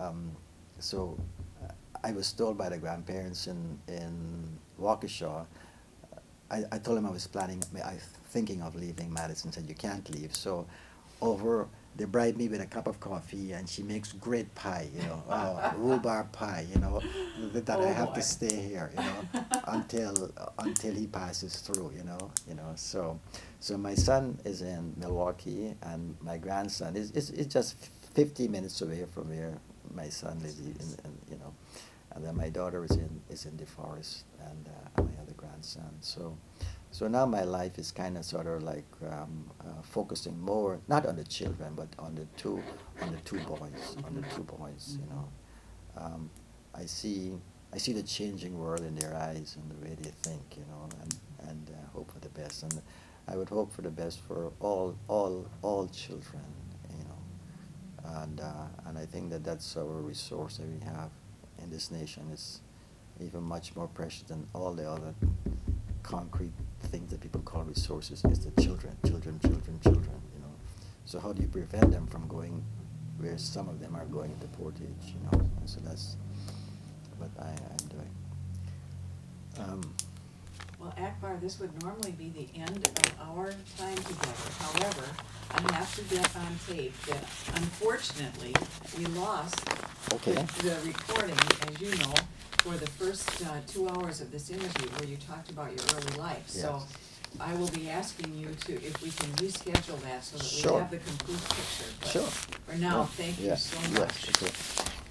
I was told by the grandparents in Waukesha. I told him I was thinking of leaving Madison. Said you can't leave. So they bribed me with a cup of coffee, and she makes great pie, rhubarb pie, that I have to stay here, until he passes through, So my son is in Milwaukee, and my grandson is just 50 minutes away from where my son lives, and then my daughter is in DeForest, and my other grandson. So now my life is kind of sort of like focusing more not on the children but on the two boys. I see the changing world in their eyes and the way they think, and hope for the best. And I would hope for the best for all children, and I think that's our resource that we have in this nation. Is even much more precious than all the other concrete things that people call resources. Is the children. So how do you prevent them from going where some of them are going into Portage? So that's what I'm doing. Well, Akbar, this would normally be the end of our time together. However, I have to get on tape that unfortunately we lost the recording, as you know, for the first 2 hours of this interview where you talked about your early life. Yes. So I will be asking you if we can reschedule that so that we have the complete picture. But for now, thank you so much. Yes.